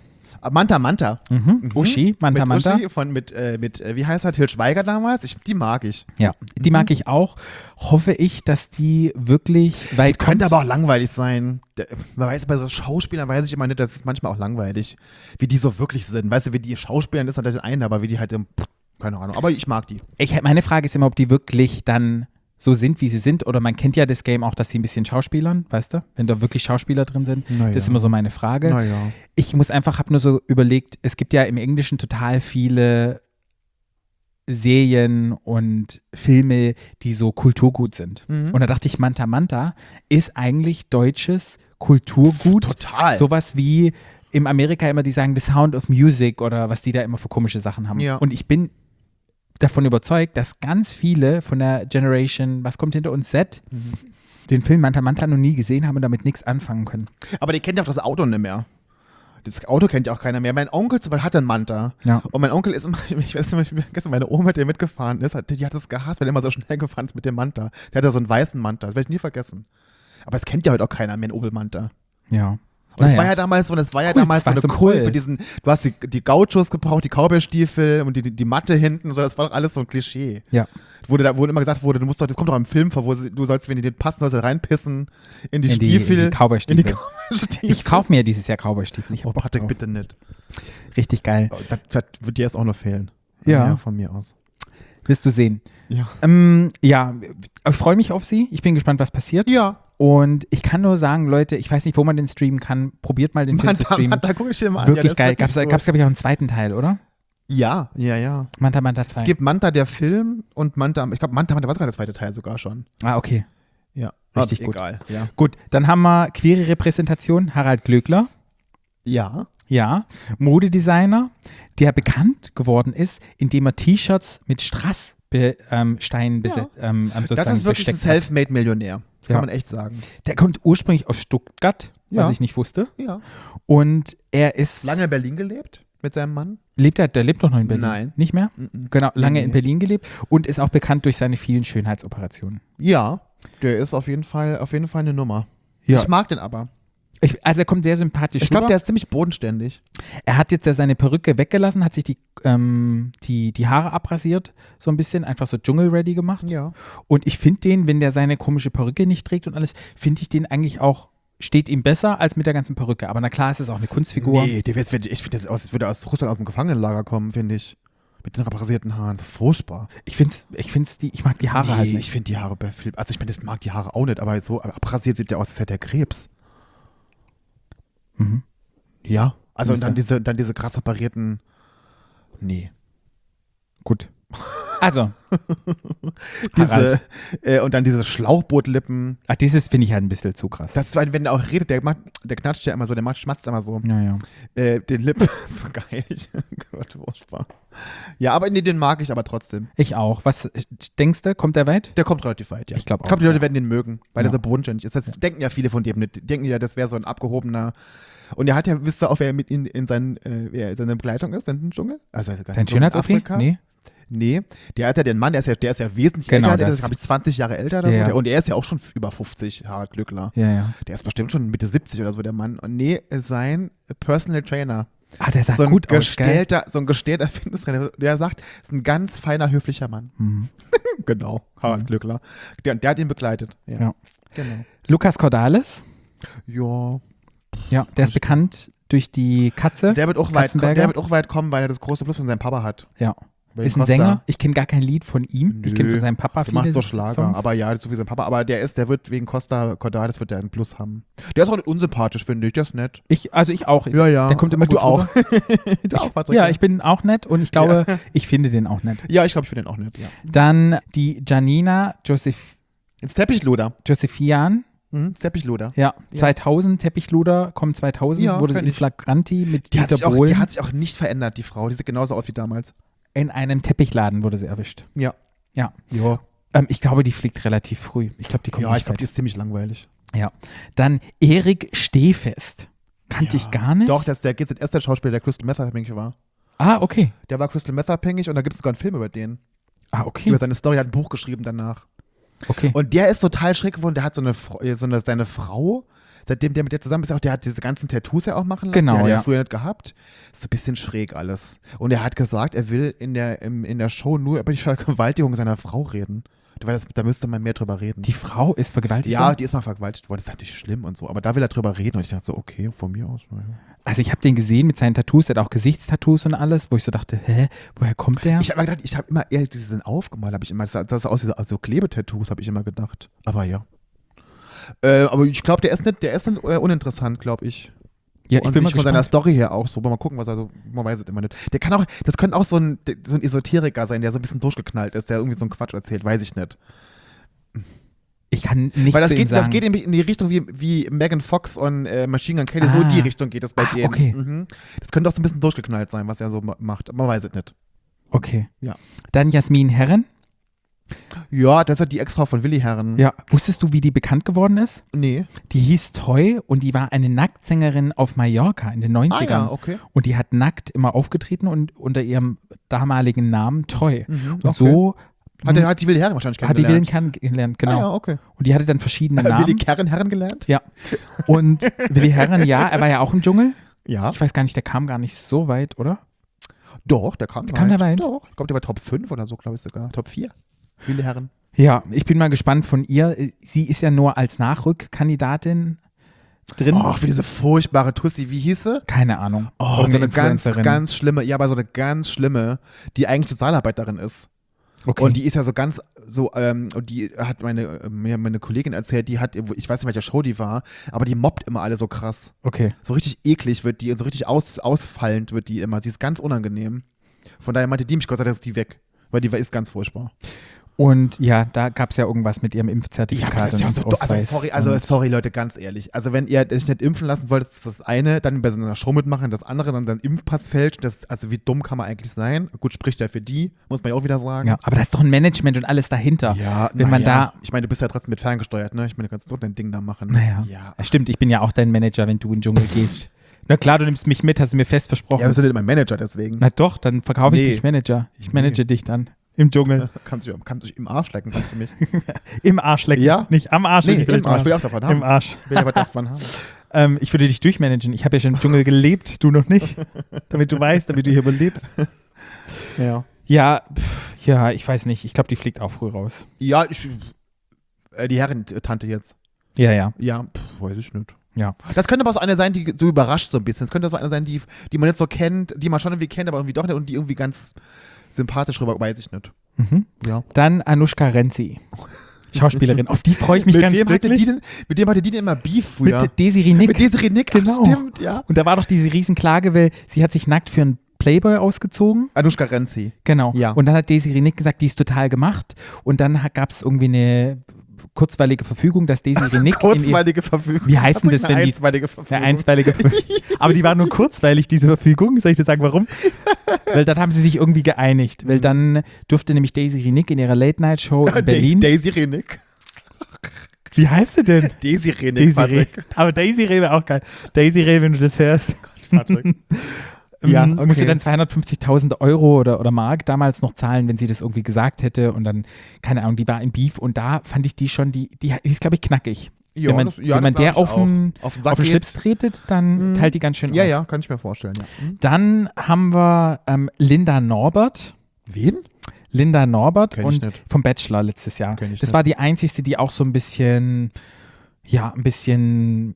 Manta Manta. Mhm. Uschi, Manta mit Manta. Uschi von, mit, äh, mit äh, wie heißt er, Til Schweiger damals? Ich, die mag ich. Ja, die mag ich auch. Hoffe ich, dass die wirklich weit Die könnte kommt. aber auch langweilig sein. Der, man weiß, bei so Schauspielern weiß ich immer nicht, das ist manchmal auch langweilig, wie die so wirklich sind. Weißt du, wie die Schauspielern ist natürlich ein, aber wie die halt, im, keine Ahnung, aber ich mag die. Ich, meine Frage ist immer, ob die wirklich dann so sind, wie sie sind. Oder man kennt ja das Game auch, dass sie ein bisschen Schauspielern, weißt du? Wenn da wirklich Schauspieler drin sind. Naja. Das ist immer so meine Frage. Naja. Ich muss einfach, habe nur so überlegt, es gibt ja im Englischen total viele Serien und Filme, die so Kulturgut sind. Mhm. Und da dachte ich, Manta Manta ist eigentlich deutsches Kulturgut. Total. Sowas wie im Amerika immer, die sagen The Sound of Music oder was die da immer für komische Sachen haben. Ja. Und ich bin davon überzeugt, dass ganz viele von der Generation, was kommt hinter uns, Z, Mhm. den Film Manta Manta noch nie gesehen haben und damit nichts anfangen können. Aber die kennt ja auch das Auto nicht mehr. Das Auto kennt ja auch keiner mehr. Mein Onkel zum Beispiel hatte einen Manta. Ja. Und mein Onkel ist immer, ich weiß nicht, ich vergesse, meine Oma, die mitgefahren ist, hat, die hat das gehasst, weil er immer so schnell gefahren ist mit dem Manta. Der hatte so einen weißen Manta, das werde ich nie vergessen. Aber es kennt ja heute auch keiner mehr, einen Opel Manta. Ja. Und das Naja. war ja damals so, das war ja Kult, damals so das eine war zum Kult Kult. mit diesen, du hast die, die Gauchos gebraucht, die Cowboy-Stiefel und die, die, die Matte hinten, so, das war doch alles so ein Klischee. Ja. Wo, da, wo immer gesagt wurde, du musst doch, das kommt doch im Film vor, wo sie, du sollst, wenn die dir passen, sollst du reinpissen in die In die- Stiefel. in die Cowboy-Stiefel. In die Cowboy-Stiefel. Ich kaufe mir dieses Jahr Cowboy-Stiefel. Ich hab Oh, Bock Patrick, drauf. bitte nicht. Richtig geil. Oh, das, das wird dir jetzt auch noch fehlen. Ja. Von mir aus. Wirst du sehen. Ja. Ähm, ja, ich freue mich auf sie. Ich bin gespannt, was passiert. Ja. Und ich kann nur sagen, Leute, ich weiß nicht, wo man den streamen kann. Probiert mal den Film Mann, zu da, streamen. Mann, da guck ich dir mal an. Wirklich ja, das geil. ist Gab es, wirklich glaube ich, auch einen zweiten Teil, oder? gut. Ja, ja, ja. Manta Manta zwei. Es gibt Manta, der Film, und Manta, ich glaube, Manta, Manta war sogar der zweite Teil sogar schon. ah, okay. Ja. Richtig Aber gut. Egal. Ja. Gut, dann haben wir queere Repräsentation. Harald Glöckler. Ja. Ja, Modedesigner, der bekannt geworden ist, indem er T-Shirts mit Strasssteinen ähm, Steinen bese- ähm, ähm, Das sozusagen ist wirklich ein besteckt hat. Selfmade-Millionär. Das Ja. kann man echt sagen. Der kommt ursprünglich aus Stuttgart, was Ja. ich nicht wusste. Ja. Und er ist Lange in Berlin gelebt mit seinem Mann? lebt er, der lebt doch noch in Berlin. Nein. Nicht mehr? Mhm. Genau, lange Nee, in nee. Berlin gelebt und ist auch bekannt durch seine vielen Schönheitsoperationen. Ja. Der ist auf jeden Fall, auf jeden Fall eine Nummer. Ja. Ich mag den aber. Ich, also er kommt sehr sympathisch Ich glaube, rüber. der ist ziemlich bodenständig. Er hat jetzt ja seine Perücke weggelassen, hat sich die, ähm, die, die Haare abrasiert, so ein bisschen, einfach so Dschungel-ready gemacht. Ja. Und ich finde den, wenn der seine komische Perücke nicht trägt und alles, finde ich den eigentlich auch, steht ihm besser als mit der ganzen Perücke. Aber na klar, es ist auch eine Kunstfigur. Nee, der, ich finde, das aus, würde aus Russland aus dem Gefangenenlager kommen, finde ich. Mit den abrasierten Haaren. So furchtbar. Ich finde ich find's die, ich mag die Haare nee, halt ich nicht. finde die Haare bei Philipp. Also ich meine, ich mag die Haare auch nicht, aber so aber abrasiert sieht der aus, als hätte er Krebs. Mhm. Ja. Also und Müsste. dann diese, dann diese krass operierten. Nee. Gut. Also, Diese, Harald. äh, und dann diese Schlauchbootlippen. Ach, dieses finde ich halt ein bisschen zu krass. Das ist, wenn der auch redet, der, macht, der knatscht ja immer so, der macht, schmatzt immer so. ja, ja. Äh, den Lippen, so geil. Gott, furchtbar. Ja, aber nee, den mag ich aber trotzdem. Ich auch. Was denkst du, kommt der weit? Der kommt relativ weit, ja. Ich glaub Ich glaube, auch, die Leute ja. werden den mögen, weil Ja. der so bodenständig ist. Das denken ja viele von dem nicht. Die denken ja, das wäre so ein abgehobener. Und er hat ja, wisst ihr auch, wer mit ihm in, seinen, äh, wer in seiner Begleitung ist, in den Dschungel? Also, gar Dein nicht. So in Schönheits-O P? Afrika? Nee. Nee, der hat ja den Mann, der ist ja, der ist ja wesentlich Genau, älter als er, das- der ist, glaube ich, zwanzig Jahre älter oder Ja, so. ja. Der, und er ist ja auch schon über fünfzig, Harald Glöckler. Ja, ja. Der ist bestimmt schon Mitte siebzig oder so, der Mann. Und nee, sein Personal Trainer. Ah, der sah so ein gut aus, gell? gestellter, so ein gestellter Fitnesstrainer, der sagt, ist ein ganz feiner, höflicher Mann. Mhm. Genau, Harald Mhm. Glöckler. Der, der hat ihn begleitet. Ja. Ja. Genau. Lukas Cordalis, Ja. ja, der ist bekannt durch die Katze. Der wird, auch weit, Katzenberger. der wird auch weit kommen, weil er das große Plus von seinem Papa hat. Ja. Wayne Ist ein Costa. Sänger. Ich kenne gar kein Lied von ihm. Ich kenne Nö, von seinem Papa Der viele macht so Schlager, Songs. aber ja, so wie sein Papa. Aber der ist, der wird wegen Costa Cordalis wird der einen Plus haben. Der ist auch nicht unsympathisch, finde ich. Der ist nett. Ich, also ich auch. Ja, ja. Der kommt immer du gut auch. rüber. du auch, Patrick. Ja, ich bin auch nett und ich glaube, ich finde den auch nett. Ja, ich glaube, ich finde den auch nett. Ja. Dann die Janina Joseph, Ins Teppichluder. Josephian. Mhm, Teppichluder. Ja, Ja. zweitausend Teppichluder, kommt zweitausend, Ja, wurde sie kenn in ich. Flagranti mit Die hat, Dieter sich auch, Bohlen. die hat sich auch nicht verändert, die Frau. Die sieht genauso aus wie damals. In einem Teppichladen wurde sie erwischt. Ja. Ja. Ja, Ähm, ich glaube, die fliegt relativ früh. Ich glaube, die kommt ja nicht ich glaube, die weit. ist ziemlich langweilig. Ja. Dann Erik Stehfest. Kannte ich gar nicht. Doch, das ist der G Z S, der Schauspieler, der Crystal Meth abhängig war. Ah, okay. Der war Crystal Meth abhängig und da gibt es sogar einen Film über den. Ah, okay. Über seine Story, der hat ein Buch geschrieben danach. Okay. Und der ist total schräg geworden, der hat so eine, Fr- so eine seine Frau, seitdem der mit der zusammen ist, auch der hat diese ganzen Tattoos ja auch machen lassen. Genau, die hat er ja. ja früher nicht gehabt. Ist ein bisschen schräg alles. Und er hat gesagt, er will in der, im, in der Show nur über die Vergewaltigung seiner Frau reden. Weil das, da müsste man mehr drüber reden. Die Frau ist vergewaltigt ja, worden? die ist mal vergewaltigt worden. Das ist natürlich schlimm und so. Aber da will er drüber reden. Und ich dachte so, okay, von mir aus. Naja. Also ich habe den gesehen mit seinen Tattoos, der hat auch Gesichtstattoos und alles, wo ich so dachte, hä, woher kommt der? Ich habe immer gedacht, ich habe immer eher, die sind aufgemalt, habe ich immer, das sah das sah aus wie so, so Klebetattoos, habe ich immer gedacht. Aber ja. Äh, aber ich glaube, der ist nicht, der ist nicht äh, uninteressant, glaube ich. ja, Und ich bin mal sich von seiner gespannt. Story her auch so. Mal gucken, was er so, man weiß es immer nicht. Der kann auch, das könnte auch so ein, so ein Esoteriker sein, der so ein bisschen durchgeknallt ist, der irgendwie so einen Quatsch erzählt, weiß ich nicht. Ich kann nicht Weil das zu ihm geht, sagen. das geht nämlich in die Richtung wie, wie Megan Fox und äh, Machine Gun Kelly, so Ah. in die Richtung geht das bei Ah, denen. okay. Mhm. Das könnte auch so ein bisschen durchgeknallt sein, was er so ma- macht. Man weiß es nicht. Okay. Ja. Dann Jasmin Herren. Ja, das ist die Ex-Frau von Willi Herren. Ja. Wusstest du, wie die bekannt geworden ist? Nee. Die hieß Toy und die war eine Nacktsängerin auf Mallorca in den Ah neunzigern. ja, okay. Und die hat nackt immer aufgetreten und unter ihrem damaligen Namen Toy. Mhm, Und okay. so Hat, der, hat die Willi Herren wahrscheinlich hat die Willen kennengelernt. kennengelernt, genau. Ah, ja, okay. Und die hatte dann verschiedene Willi Namen. Herren Herren gelernt? Ja. Und Willi Herren, ja, er war ja auch im Dschungel. Ja. Ich weiß gar nicht, der kam gar nicht so weit, oder? Doch, der kam, Kam der weit? Doch, ich glaube, der war Top fünf oder so, glaube ich sogar. Top vier. Willi Herren. Ja, ich bin mal gespannt von ihr. Sie ist ja nur als Nachrückkandidatin drin. Oh, für diese furchtbare Tussi, wie hieß sie? Keine Ahnung. Oh, Irgendeine so eine ganz, Influencerin. ganz schlimme, ja, aber so eine ganz schlimme, die eigentlich Sozialarbeiterin ist. Okay. Und die ist ja so ganz, so, ähm, und die hat meine, mir meine Kollegin erzählt, die hat, ich weiß nicht, welcher Show die war, aber die mobbt immer alle so krass. okay. So richtig eklig wird die und so richtig aus, ausfallend wird die immer. Sie ist ganz unangenehm. Von daher meinte die mich, Gott sei Dank ist die weg. Weil die war- ist ganz furchtbar. Und ja, da gab es ja irgendwas mit ihrem Impfzertifikat. aber das ist ja und so, also Ausweis sorry, also und sorry Leute, ganz ehrlich. Also wenn ihr euch nicht impfen lassen wollt, ist das eine, dann bei so einer Show mitmachen, das andere, dann den Impfpass fälscht. Das, also wie dumm kann man eigentlich sein? Gut, spricht ja für die, muss man ja auch wieder sagen. Ja, aber da ist doch ein Management und alles dahinter. Ja, Wenn man naja. da- Ich meine, du bist ja trotzdem mit ferngesteuert, ne? Ich meine, du kannst doch dein Ding da machen. Naja. Ja. Ja, stimmt, ich bin ja auch dein Manager, wenn du in den Dschungel gehst. Na klar, du nimmst mich mit, hast du mir fest versprochen. Ja, bist du nicht mein Manager deswegen? Na doch, dann verkaufe ich Nee. dich Manager. Ich manage dich dann im Dschungel. Kannst du, kannst du dich im Arsch lecken, kannst du mich. Im Arsch lecken. Ja? Nicht am Arsch Nee, lecken. vielleicht im Arsch, mal. will ich auch davon haben. Im Arsch. Will ja was davon haben. Ähm, ich würde dich durchmanagen. Ich habe ja schon im Dschungel gelebt, du noch nicht. Damit du weißt, damit du hier überlebst. Ja. Ja, pff, ja, ich weiß nicht. Ich glaube, die fliegt auch früh raus. Ja, ich, äh, die Herren-Tante jetzt. Ja, ja. Ja, pff, weiß ich nicht. Ja. Das könnte aber so eine sein, die so überrascht so ein bisschen. Das könnte so eine sein, die, die man nicht so kennt, die man schon irgendwie kennt, aber irgendwie doch nicht und die irgendwie ganz sympathisch rüber, weiß ich nicht. Mhm. Ja. Dann Anushka Renzi. Schauspielerin. Auf die freue ich mich Mit ganz wem hatte wirklich. die denn, mit dem hatte die denn immer Beef früher? Mit Desiree Nick. Mit Desiree Nick, Genau. ach, stimmt, ja. Und da war doch diese Riesenklage, weil sie hat sich nackt für einen Playboy ausgezogen. Anushka Renzi. Genau. Ja. Und dann hat Desiree Nick gesagt, die ist total gemacht. Und dann gab es irgendwie eine kurzweilige Verfügung, dass Desiree Nick in ihr, Kurzweilige Verfügung. Wie heißt denn das, eine wenn die- einstweilige Verfügung? eine einstweilige Verfügung. Aber die war nur kurzweilig, diese Verfügung. Soll ich dir sagen, warum? Weil dann haben sie sich irgendwie geeinigt. Weil dann durfte nämlich Desiree Nick in ihrer Late-Night-Show in Berlin. Desiree Nick. Wie heißt sie denn? Desiree Nick, Desiree. Patrick. Aber Desiree wäre auch geil. Desiree, wenn du das hörst. Patrick. Ja, ähm, okay. musste dann zweihundertfünfzigtausend Euro oder, oder Mark damals noch zahlen, wenn sie das irgendwie gesagt hätte und dann, keine Ahnung, die war im Beef und da fand ich die schon, die, die, die ist, glaube ich, knackig. Ja, wenn man, das- ja, wenn man das der glaub ich auf den, auch. Auf den auf Sack den geht. Schlips tretet, dann Mhm. teilt die ganz schön Ja, aus. ja, kann ich mir vorstellen, ja. Mhm. Dann haben wir ähm, Linda Norbert. Wen? Linda Norbert Kenn ich und nicht. vom Bachelor letztes Jahr. Kenn ich Das nicht. war die einzigste, die auch so ein bisschen, ja, ein bisschen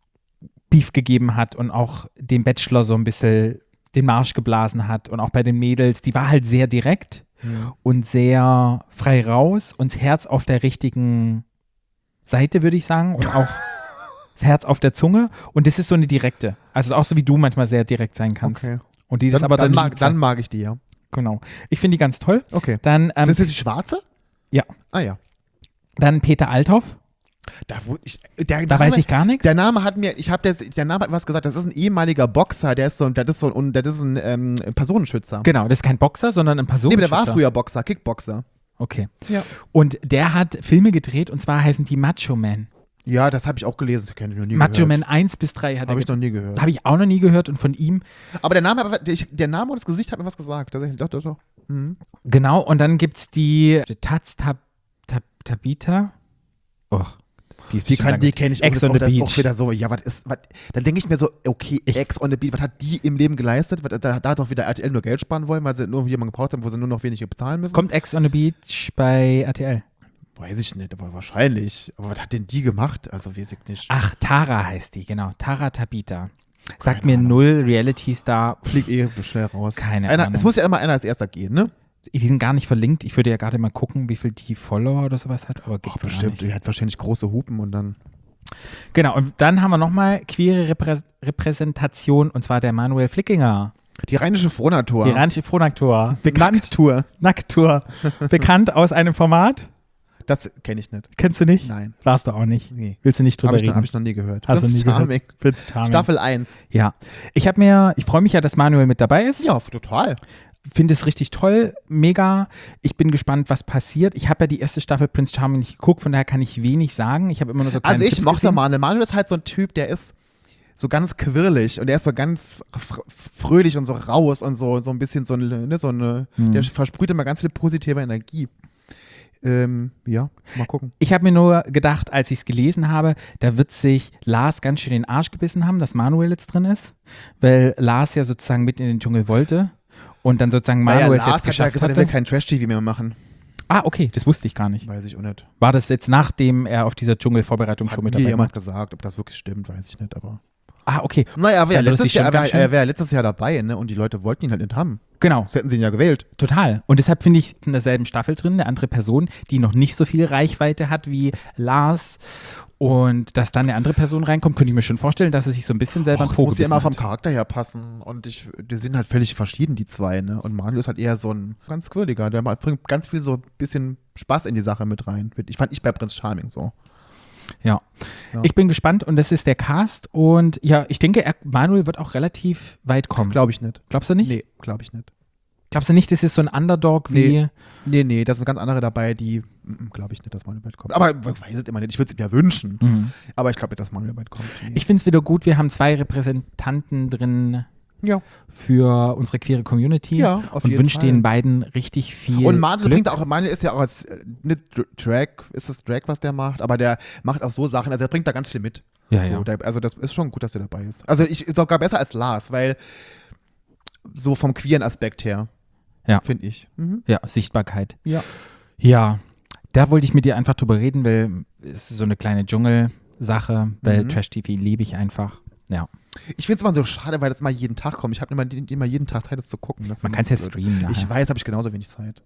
Beef gegeben hat und auch dem Bachelor so ein bisschen den Marsch geblasen hat und auch bei den Mädels, die war halt sehr direkt Mhm. und sehr frei raus und das Herz auf der richtigen Seite, würde ich sagen, und auch das Herz auf der Zunge und das ist so eine direkte. Also auch so wie du manchmal sehr direkt sein kannst. Okay. Und die das Dann, aber dann, dann, mag, dann mag ich die, ja. genau. Ich finde die ganz toll. Okay. Dann, ähm, Das ist die schwarze? ja. Ah ja. Dann Peter Althoff. Da, wo ich, der, Da Name, weiß ich gar nichts. Der Name hat mir, ich habe der, der Name hat was gesagt, das ist ein ehemaliger Boxer, der ist so, das ist so ein, das ist ein ähm, Personenschützer. Genau, das ist kein Boxer, sondern ein Nee, Personenschützer. aber der war früher Boxer, Kickboxer. Okay. Ja. Und der hat Filme gedreht und zwar heißen die Macho Man. Ja, das habe ich auch gelesen, das kenne ich noch nie Macho gehört. Man eins bis drei hat er Habe ich noch gedreht. nie gehört. Habe ich auch noch nie gehört und von ihm, Aber der Name, aber der, der Name und das Gesicht hat mir was gesagt. Tatsächlich, doch, doch, doch. Mhm. genau, und dann gibt es die Taz Tab, Tab, Tabita. Oh, Die, ist Die, bestimmt kann, lang. die kenne ich Ex auch. on the Das ist auch Beach. wieder so, ja, was ist, was, dann denke ich mir so, okay, Ich- Ex on the Beach, was hat die im Leben geleistet? Was, da, da hat doch wieder R T L nur Geld sparen wollen, weil sie nur jemanden gebraucht haben, wo sie nur noch wenig bezahlen müssen. Kommt Ex on the Beach bei R T L? Weiß ich nicht, aber wahrscheinlich. Aber was hat denn die gemacht? Also weiß ich nicht. Ach, Tara heißt die, genau. Tara Tabita. Sagt Keine mir Ahnung. null Reality-Star. Fliegt eh schnell raus. Keine einer, Ahnung. Es muss ja immer einer als erster gehen, ne? Die sind gar nicht verlinkt. Ich würde ja gerade mal gucken, wie viel die Follower oder sowas hat, aber Ach, gibt's gar bestimmt. nicht. Die hat wahrscheinlich große Hupen und dann. Genau, und dann haben wir nochmal queere Reprä Repräsentation, und zwar der Manuel Flickinger. Die rheinische Frohnatur. Die rheinische Frohnaktor. Bekannt, Nackttour. Nackttour. Bekannt aus einem Format. Das kenne ich nicht. Kennst du nicht? Nein. Warst du auch nicht. Nee. Willst du nicht drüber Habe ich, noch- reden? hab ich noch nie gehört. Hast du Prince nie gehört? Charming. Prince Charming. Staffel eins. Ja. Ich habe mir, ich freue mich ja, dass Manuel mit dabei ist. Ja, total. Finde es richtig toll, mega. Ich bin gespannt, was passiert. Ich habe ja die erste Staffel Prince Charming nicht geguckt, von daher kann ich wenig sagen. Ich habe immer nur so kleine Also ich Tipps mochte gesehen. Manuel. Manuel ist halt so ein Typ, der ist so ganz quirlig und der ist so ganz fr fröhlich und so raus und so, so ein bisschen so, ein, ne, so eine, Hm. der versprüht immer ganz viel positive Energie. Ähm, ja, mal gucken. Ich habe mir nur gedacht, als ich es gelesen habe, da wird sich Lars ganz schön den Arsch gebissen haben, dass Manuel jetzt drin ist, weil Lars ja sozusagen mit in den Dschungel wollte und dann sozusagen Manuel Naja, es Lars jetzt hat ja geschafft gesagt, er will hatte. kein Trash-T V mehr machen. Ah, okay, das wusste ich gar nicht. Weiß ich auch nicht. War das jetzt nachdem er auf dieser Dschungelvorbereitung Hat schon mit mir dabei war? jemand gesagt, ob das wirklich stimmt, weiß ich nicht, aber. Ah, okay, Naja, er wäre Dann ja wird es letztes, sich schon Jahr- er ganz wär- er schön- wär letztes Jahr dabei, ne? Und die Leute wollten ihn halt nicht haben. genau. Das hätten sie ihn ja gewählt. Total. Und deshalb finde ich in derselben Staffel drin eine andere Person, die noch nicht so viel Reichweite hat wie Lars. Und dass dann eine andere Person reinkommt, könnte ich mir schon vorstellen, dass es sich so ein bisschen selber Och, ins es Po muss ja gebissen immer vom hat. Charakter her passen. Und ich, die sind halt völlig verschieden, die zwei, ne? Und Manuel ist halt eher so ein ganz quirliger. Der macht- bringt ganz viel so ein bisschen Spaß in die Sache mit rein. Ich fand ich bei Prinz Charming so. Ja. Ja. Ich bin gespannt und das ist der Cast. Und ja, ich denke, er, Manuel wird auch relativ weit kommen. Glaube ich nicht. Glaubst du nicht? Nee, glaube ich nicht. Glaubst du nicht, das ist so ein Underdog wie. Nee. Nee, nee, da sind ganz andere dabei, die, glaube ich nicht, dass Manuel weit kommt. Aber ich weiß es immer nicht. Ich würde es mir ja wünschen. Mhm. Aber ich glaube nicht, dass Manuel weit kommt. Nee. Ich finde es wieder gut, wir haben zwei Repräsentanten drin ja. für unsere queere Community. Ja, auf und jeden wünsche Fall. den beiden richtig viel. Und Manuel Glück. bringt auch, Manuel ist ja auch als, äh, nicht Dr- Drag, ist es Drag, was der macht, aber der macht auch so Sachen, also er bringt da ganz viel mit. Ja, so, ja. der, also das ist schon gut, dass er dabei ist. Also ich sogar besser als Lars, weil so vom queeren Aspekt her, Ja. finde ich. Mhm. Ja, Sichtbarkeit. Ja. Ja, da wollte ich mit dir einfach drüber reden, weil es ist so eine kleine Dschungelsache, weil Mhm. Trash-T V liebe ich einfach. Ja, Ich finde es immer so schade, weil das mal jeden Tag kommt. Ich habe immer, immer jeden Tag Zeit, das zu gucken. Das man ist kann es ja blöd. streamen nachher. Ich weiß, habe ich genauso wenig Zeit.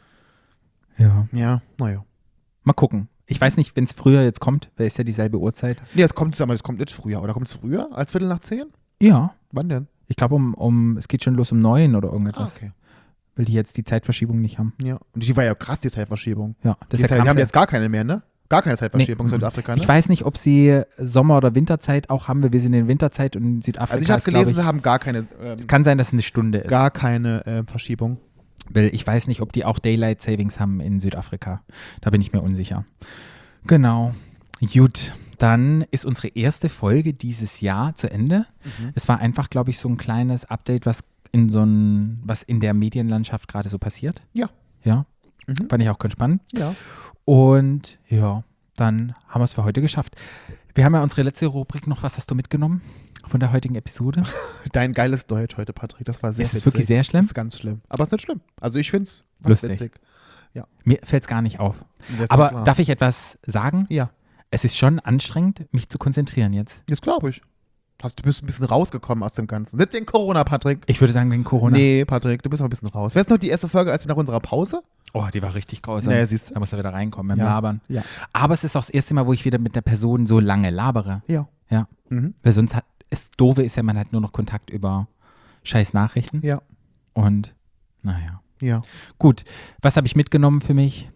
Ja. Ja, naja. Mal gucken. Ich weiß nicht, wenn es früher jetzt kommt, weil es ja dieselbe Uhrzeit. Nee, es kommt, sag mal, es kommt nicht früher. Oder kommt es früher als Viertel nach zehn? Ja, Wann denn? ich glaube, um, um, es geht schon los um neun oder Ah, irgendetwas, okay. weil die jetzt die Zeitverschiebung nicht haben. Ja. Und die war ja krass, die Zeitverschiebung. Ja, das Die, ist ist ja ja, die krass. haben jetzt gar keine mehr, ne? Gar keine Zeitverschiebung Nee, in Südafrika, ne? Ich weiß nicht, ob sie Sommer- oder Winterzeit auch haben, weil wir sind in Winterzeit und in Südafrika Also ich habe ist, glaub gelesen, ich, sie haben gar keine, ähm, kann sein, dass es eine Stunde ist. gar keine äh, Verschiebung. Weil ich weiß nicht, ob die auch Daylight Savings haben in Südafrika. Da bin ich mir unsicher. Genau. Gut, dann ist unsere erste Folge dieses Jahr zu Ende. Mhm. Es war einfach, glaube ich, so ein kleines Update, was in so ein, was in der Medienlandschaft gerade so passiert. Ja. Ja. Mhm. Fand ich auch ganz spannend. Ja. Und ja, dann haben wir es für heute geschafft. Wir haben ja unsere letzte Rubrik noch. Was hast du mitgenommen von der heutigen Episode? Dein geiles Deutsch heute, Patrick. Das war sehr Ist es witzig. wirklich sehr schlimm? Das ist ganz schlimm. Aber es ist nicht schlimm. Also ich finde es Lustig. witzig. Mir fällt es gar nicht auf. Und das ist Aber mir klar. darf ich etwas sagen? Ja, Es ist schon anstrengend, mich zu konzentrieren jetzt. das glaube ich. Hast, du bist ein bisschen rausgekommen aus dem Ganzen. Nicht wegen Corona, Patrick. Ich würde sagen, wegen Corona. Nee, Patrick, du bist noch ein bisschen raus. Wer ist noch die erste Folge, als wir nach unserer Pause? Oh, die war richtig grausam. Nee, siehst du. Da muss er wieder reinkommen beim Ja. Labern. Ja. Aber es ist auch das erste Mal, wo ich wieder mit der Person so lange labere. Ja. Ja. Mhm. Weil sonst hat, das Doofe ist ja, man hat nur noch Kontakt über scheiß Nachrichten. Ja. Und naja. Ja. Gut, was habe ich mitgenommen für mich?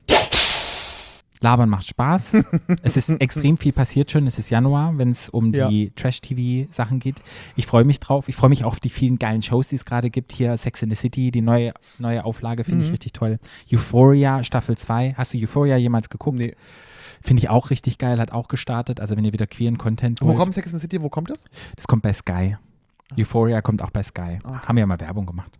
Labern macht Spaß. Es ist extrem viel passiert schon. Es ist Januar, wenn es um Ja. die Trash-T V-Sachen geht. Ich freue mich drauf. Ich freue mich auch auf die vielen geilen Shows, die es gerade gibt. Hier Sex in the City, die neue, neue Auflage, finde ich Mhm. richtig toll. Euphoria, Staffel zwei. Hast du Euphoria jemals geguckt? Nee. Finde ich auch richtig geil, hat auch gestartet. Also wenn ihr wieder queeren Content Wo wollt. kommt Sex in the City? Wo kommt das? Das kommt bei Sky. Euphoria kommt auch bei Sky. Okay. Haben wir ja mal Werbung gemacht.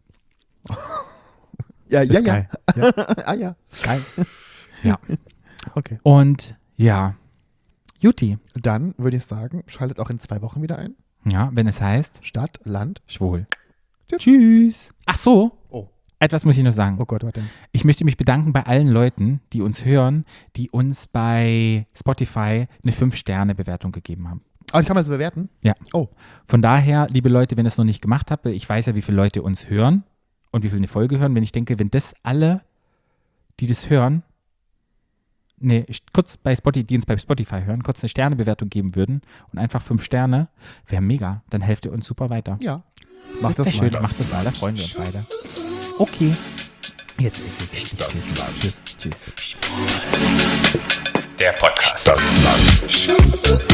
Ja, Für ja, ja. Sky. Ja. Ah, ja. Sky. Ja. Okay. Und ja, Juti. Dann würde ich sagen, schaltet auch in zwei Wochen wieder ein. Ja, wenn es heißt Stadt, Land. schwul. Tschüss. Tschüss. Ach so. Oh. Etwas muss ich noch sagen. Oh Gott, warte. Ich möchte mich bedanken bei allen Leuten, die uns hören, die uns bei Spotify eine fünf Sterne Bewertung gegeben haben. Aber ich kann mal so bewerten? Ja. Oh. Von daher, liebe Leute, wenn ihr es noch nicht gemacht habt, ich weiß ja, wie viele Leute uns hören und wie viele eine Folge hören. Wenn ich denke, wenn das alle, die das hören, ne, kurz bei Spotify, die uns bei Spotify hören, kurz eine Sternebewertung geben würden und einfach fünf Sterne, wäre mega. Dann helft ihr uns super weiter. Ja. Mach Das das wäre mal. schön. Macht das mal, da freuen wir uns beide. Okay. Jetzt ist es echt. Tschüss. Tschüss. Tschüss. Der Podcast. Stadtland.